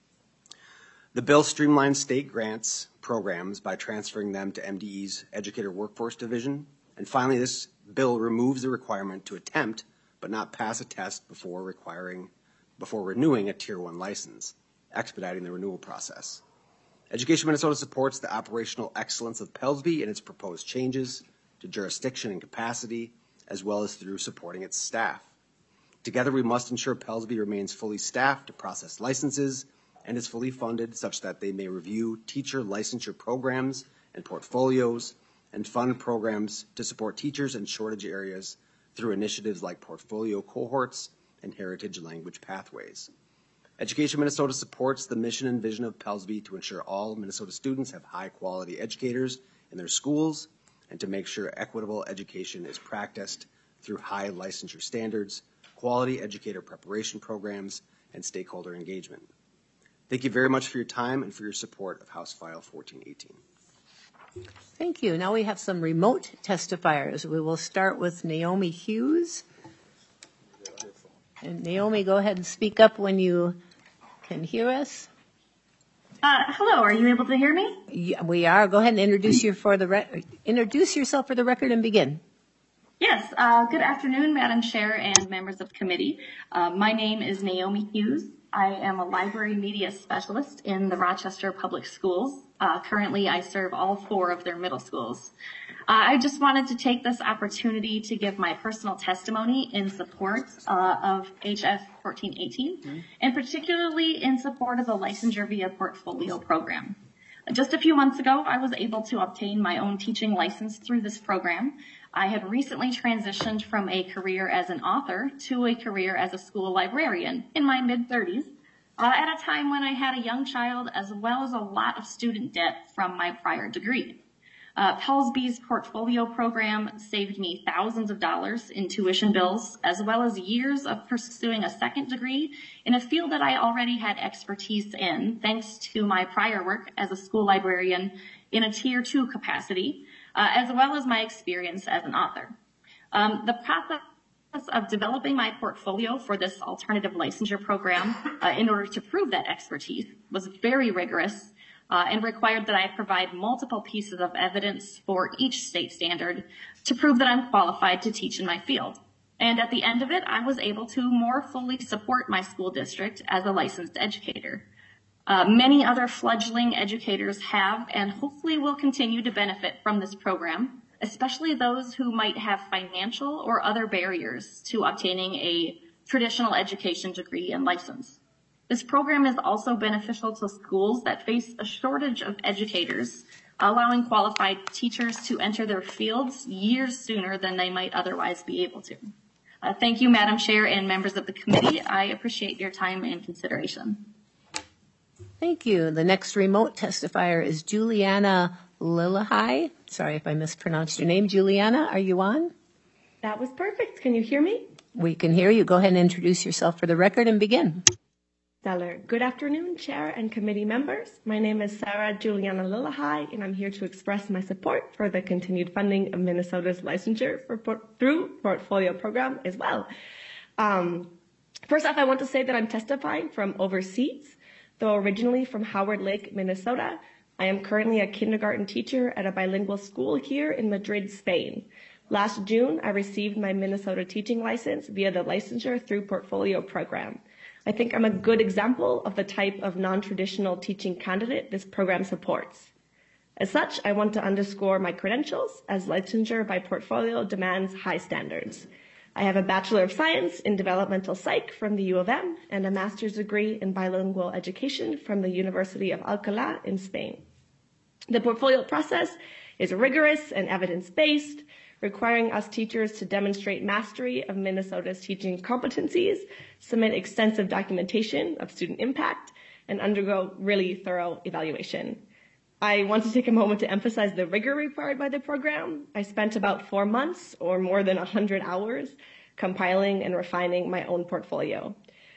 The bill streamlines state grants programs by transferring them to M D E's Educator Workforce Division. And finally, this bill removes the requirement to attempt but not pass a test before requiring, before renewing a Tier one license, expediting the renewal process. Education Minnesota supports the operational excellence of Pelsby and its proposed changes to jurisdiction and capacity, as well as through supporting its staff. Together, we must ensure Pelsby remains fully staffed to process licenses and is fully funded such that they may review teacher licensure programs and portfolios and fund programs to support teachers in shortage areas through initiatives like portfolio cohorts and heritage language pathways. Education Minnesota supports the mission and vision of Pelsby to ensure all Minnesota students have high-quality educators in their schools and to make sure equitable education is practiced through high licensure standards, quality educator preparation programs, and stakeholder engagement. Thank you very much for your time and for your support of House File fourteen eighteen. Thank you. Now we have some remote testifiers. We will start with Naomi Hughes. And Naomi, go ahead and speak up when you can hear us. Uh, hello, are you able to hear me? Yeah, we are. Go ahead and introduce you for the re- introduce yourself for the record and begin. Yes, uh, good afternoon, Madam Chair and members of the committee. Uh, my name is Naomi Hughes. I am a library media specialist in the Rochester Public Schools. Uh, currently, I serve all four of their middle schools. Uh, I just wanted to take this opportunity to give my personal testimony in support uh, of H F fourteen eighteen, mm-hmm. and particularly in support of the licensure via portfolio program. Just a few months ago, I was able to obtain my own teaching license through this program. I had recently transitioned from a career as an author to a career as a school librarian in my mid-thirties, uh, at a time when I had a young child as well as a lot of student debt from my prior degree. Uh, Pellsby's portfolio program saved me thousands of dollars in tuition bills, as well as years of pursuing a second degree in a field that I already had expertise in, thanks to my prior work as a school librarian in a tier two capacity, uh, as well as my experience as an author. Um, the process of developing my portfolio for this alternative licensure program uh, in order to prove that expertise was very rigorous, Uh, and required that I provide multiple pieces of evidence for each state standard to prove that I'm qualified to teach in my field. And at the end of it, I was able to more fully support my school district as a licensed educator. Uh, many other fledgling educators have and hopefully will continue to benefit from this program, especially those who might have financial or other barriers to obtaining a traditional education degree and license. This program is also beneficial to schools that face a shortage of educators, allowing qualified teachers to enter their fields years sooner than they might otherwise be able to. Uh, thank you, Madam Chair and members of the committee. I appreciate your time and consideration. Thank you. The next remote testifier is Juliana Lillahai. Sorry if I mispronounced your name. Juliana, are you on? That was perfect. Can you hear me? We can hear you. Go ahead and introduce yourself for the record and begin. Stellar. Good afternoon, Chair and committee members. My name is Sarah Juliana Lillahai, and I'm here to express my support for the continued funding of Minnesota's licensure for port- through portfolio program as well. Um, first off, I want to say that I'm testifying from overseas. Though originally from Howard Lake, Minnesota, I am currently a kindergarten teacher at a bilingual school here in Madrid, Spain. Last June, I received my Minnesota teaching license via the licensure through portfolio program. I think I'm a good example of the type of non-traditional teaching candidate this program supports. As such, I want to underscore my credentials, as licensure by portfolio demands high standards. I have a Bachelor of Science in Developmental Psych from the U of M and a master's degree in bilingual education from the University of Alcalá in Spain. The portfolio process is rigorous and evidence-based, requiring us teachers to demonstrate mastery of Minnesota's teaching competencies, submit extensive documentation of student impact, and undergo really thorough evaluation. I want to take a moment to emphasize the rigor required by the program. I spent about four months or more than one hundred hours compiling and refining my own portfolio.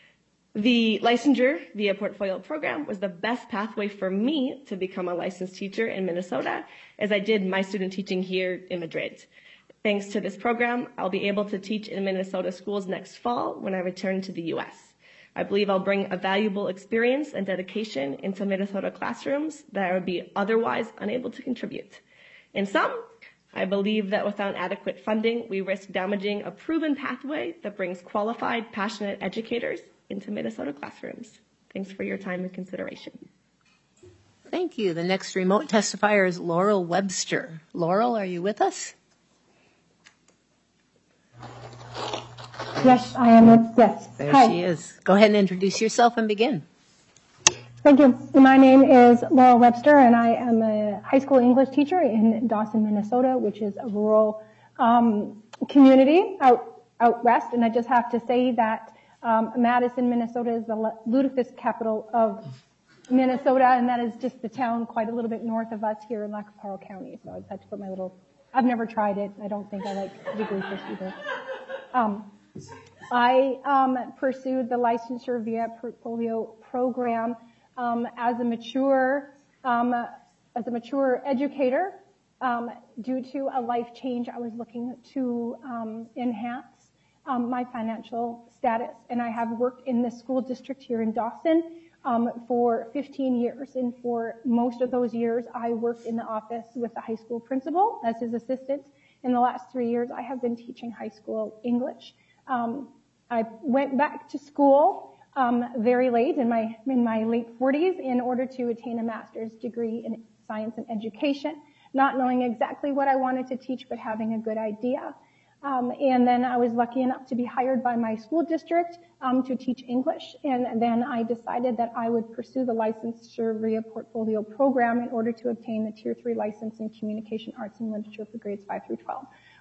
The licensure via portfolio program was the best pathway for me to become a licensed teacher in Minnesota, as I did my student teaching here in Madrid. Thanks to this program, I'll be able to teach in Minnesota schools next fall when I return to the U S. I believe I'll bring a valuable experience and dedication into Minnesota classrooms that I would be otherwise unable to contribute. In sum, I believe that without adequate funding, we risk damaging a proven pathway that brings qualified, passionate educators into Minnesota classrooms. Thanks for your time and consideration. Thank you. The next remote testifier is Laurel Webster. Laurel, are you with us? Yes, I am. Yes. There Hi. she is. Go ahead and introduce yourself and begin. Thank you. My name is Laurel Webster, and I am a high school English teacher in Dawson, Minnesota, which is a rural um, community out out west. And I just have to say that um, Madison, Minnesota, is the lutefisk capital of Minnesota, and that is just the town quite a little bit north of us here in Lacaparo County. So I just had to put my little. I've never tried it. I don't think I like degree fish either. Um, I um, pursued the licensure via portfolio program um, as a mature um, as a mature educator um, due to a life change. I was looking to um, enhance um, my financial status, and I have worked in the school district here in Dawson um, for fifteen years, and for most of those years, I worked in the office with the high school principal as his assistant. In the last three years, I have been teaching high school English. Um, I went back to school um, very late in my in my late forties in order to attain a master's degree in science and education, not knowing exactly what I wanted to teach, but having a good idea. Um, and then I was lucky enough to be hired by my school district um, to teach English. And then I decided that I would pursue the licensure via portfolio program in order to obtain the Tier three license in Communication Arts and Literature for grades five through twelve.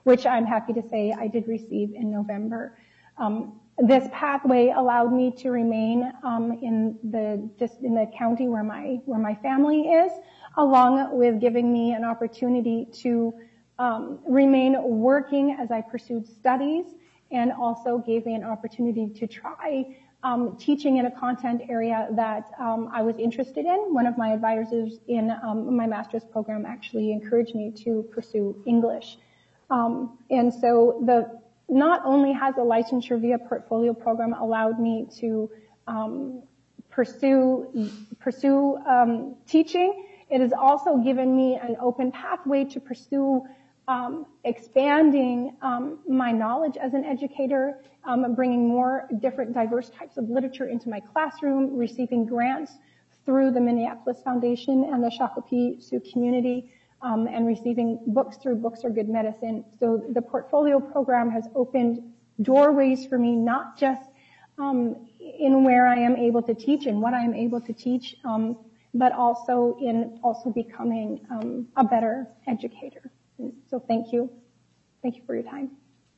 which I'm happy to say I did receive in November. Um, this pathway allowed me to remain um, in the just in the county where my where my family is, along with giving me an opportunity to um, remain working as I pursued studies, and also gave me an opportunity to try um, teaching in a content area that um, I was interested in. One of my advisors in um, my master's program actually encouraged me to pursue English. Um, and so the not only has a licensure via portfolio program allowed me to um, pursue pursue um, teaching, it has also given me an open pathway to pursue um, expanding um, my knowledge as an educator, um, bringing more different diverse types of literature into my classroom, receiving grants through the Minneapolis Foundation and the Shakopee Sioux community, Um, and receiving books through Books Are Good Medicine. So the portfolio program has opened doorways for me, not just um, in where I am able to teach and what I am able to teach, um, but also in also becoming um, a better educator. And so thank you. Thank you for your time.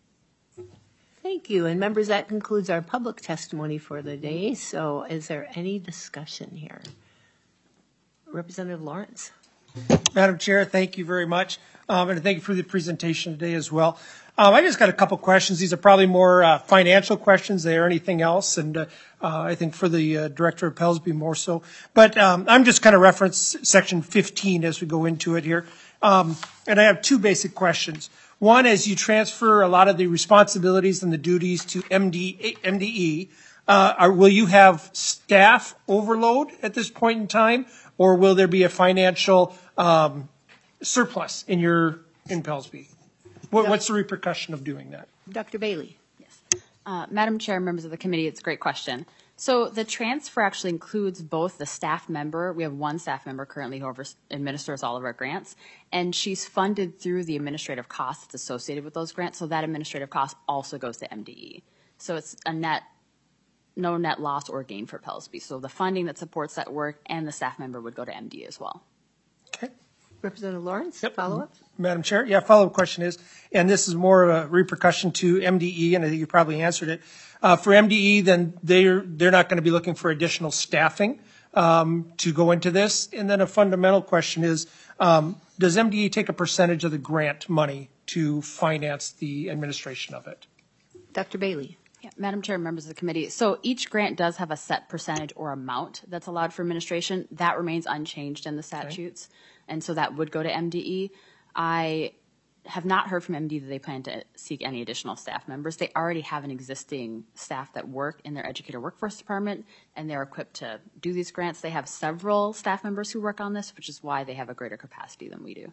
Thank you. And members, that concludes our public testimony for the day. So is there any discussion here? Representative Lawrence. Madam Chair, thank you very much. Um, and thank you for the presentation today as well. Um, I just got a couple questions. These are probably more uh, financial questions than anything else. And uh, uh, I think for the uh, Director of Pelsby more so. But um, I'm just kind of reference section fifteen as we go into it here. Um, and I have two basic questions. One, as you transfer a lot of the responsibilities and the duties to M D, M D E, uh, are, will you have staff overload at this point in time? Or will there be a financial um, surplus in your in Pelsby? What, what's the repercussion of doing that? Doctor Bailey. Yes. Uh, Madam Chair, members of the committee, it's a great question. So the transfer actually includes both the staff member. We have one staff member currently who over, administers all of our grants, and she's funded through the administrative costs that's associated with those grants. So that administrative cost also goes to M D E. So it's a net no net loss or gain for Pelsby. So the funding that supports that work and the staff member would go to M D E as well. Okay. Representative Lawrence, yep. follow-up? Madam Chair, yeah, follow-up question is, and this is more of a repercussion to M D E, and I think you probably answered it. Uh, for M D E, then they're, they're not going to be looking for additional staffing um, to go into this. And then a fundamental question is, um, does M D E take a percentage of the grant money to finance the administration of it? Doctor Bailey. Yeah, Madam Chair, members of the committee. So each grant does have a set percentage or amount that's allowed for administration. That remains unchanged in the statutes. Okay. And so that would go to M D E. I have not heard from M D E that they plan to seek any additional staff members. They already have an existing staff that work in their educator workforce department, and they're equipped to do these grants. They have several staff members who work on this, which is why they have a greater capacity than we do.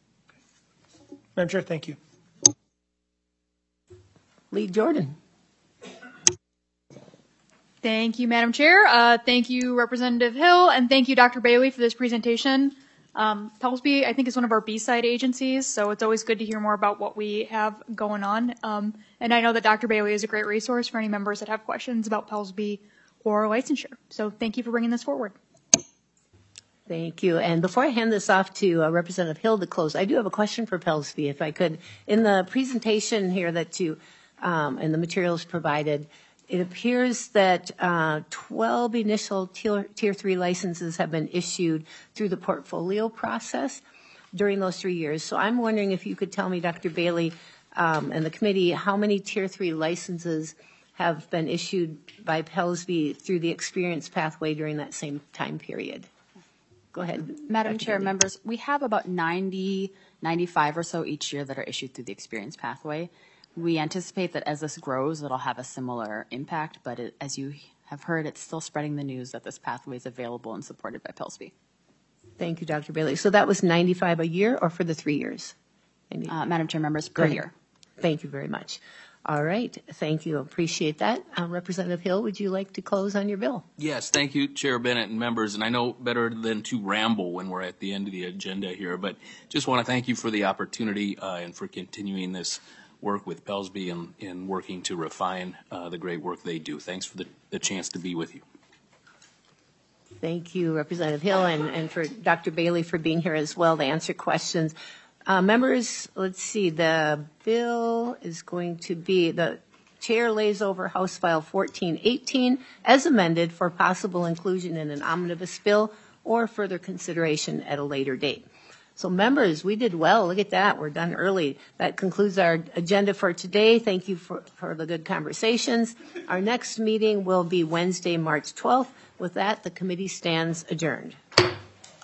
Madam Chair, thank you. Lee Jordan. Thank you, Madam Chair. Uh, thank you, Representative Hill, and thank you, Doctor Bailey, for this presentation. Um, Pelsby, I think, is one of our B-side agencies, so it's always good to hear more about what we have going on. Um, and I know that Doctor Bailey is a great resource for any members that have questions about Pelsby or licensure. So thank you for bringing this forward. Thank you. And before I hand this off to uh, Representative Hill to close, I do have a question for Pelsby, if I could. In the presentation here that you, um, and the materials provided, it appears that uh, twelve initial tier, tier three licenses have been issued through the portfolio process during those three years. So I'm wondering if you could tell me, Doctor Bailey, um, and the committee, how many tier three licenses have been issued by Pelsby through the experience pathway during that same time period? Go ahead. Madam Chair, members, we have about ninety, ninety-five or so each year that are issued through the experience pathway. We anticipate that as this grows, it'll have a similar impact, but it, as you have heard, it's still spreading the news that this pathway is available and supported by Pelsby. Thank you, Doctor Bailey. So that was ninety-five a year or for the three years? Uh, Madam Chair, members, per year. Thank you very much. All right. Thank you. Appreciate that. Uh, Representative Hill, would you like to close on your bill? Yes, thank you, Chair Bennett and members. And I know better than to ramble when we're at the end of the agenda here, but just want to thank you for the opportunity uh, and for continuing this work with Pelsby and, and working to refine uh, the great work they do. Thanks for the, the chance to be with you. Thank you, Representative Hill, and, and for Doctor Bailey for being here as well to answer questions. Uh, Members, let's see, the bill is going to be, the chair lays over House File fourteen eighteen as amended for possible inclusion in an omnibus bill or further consideration at a later date. So members, we did well. Look at that. We're done early. That concludes our agenda for today. Thank you for, for the good conversations. Our next meeting will be Wednesday, March twelfth. With that, the committee stands adjourned.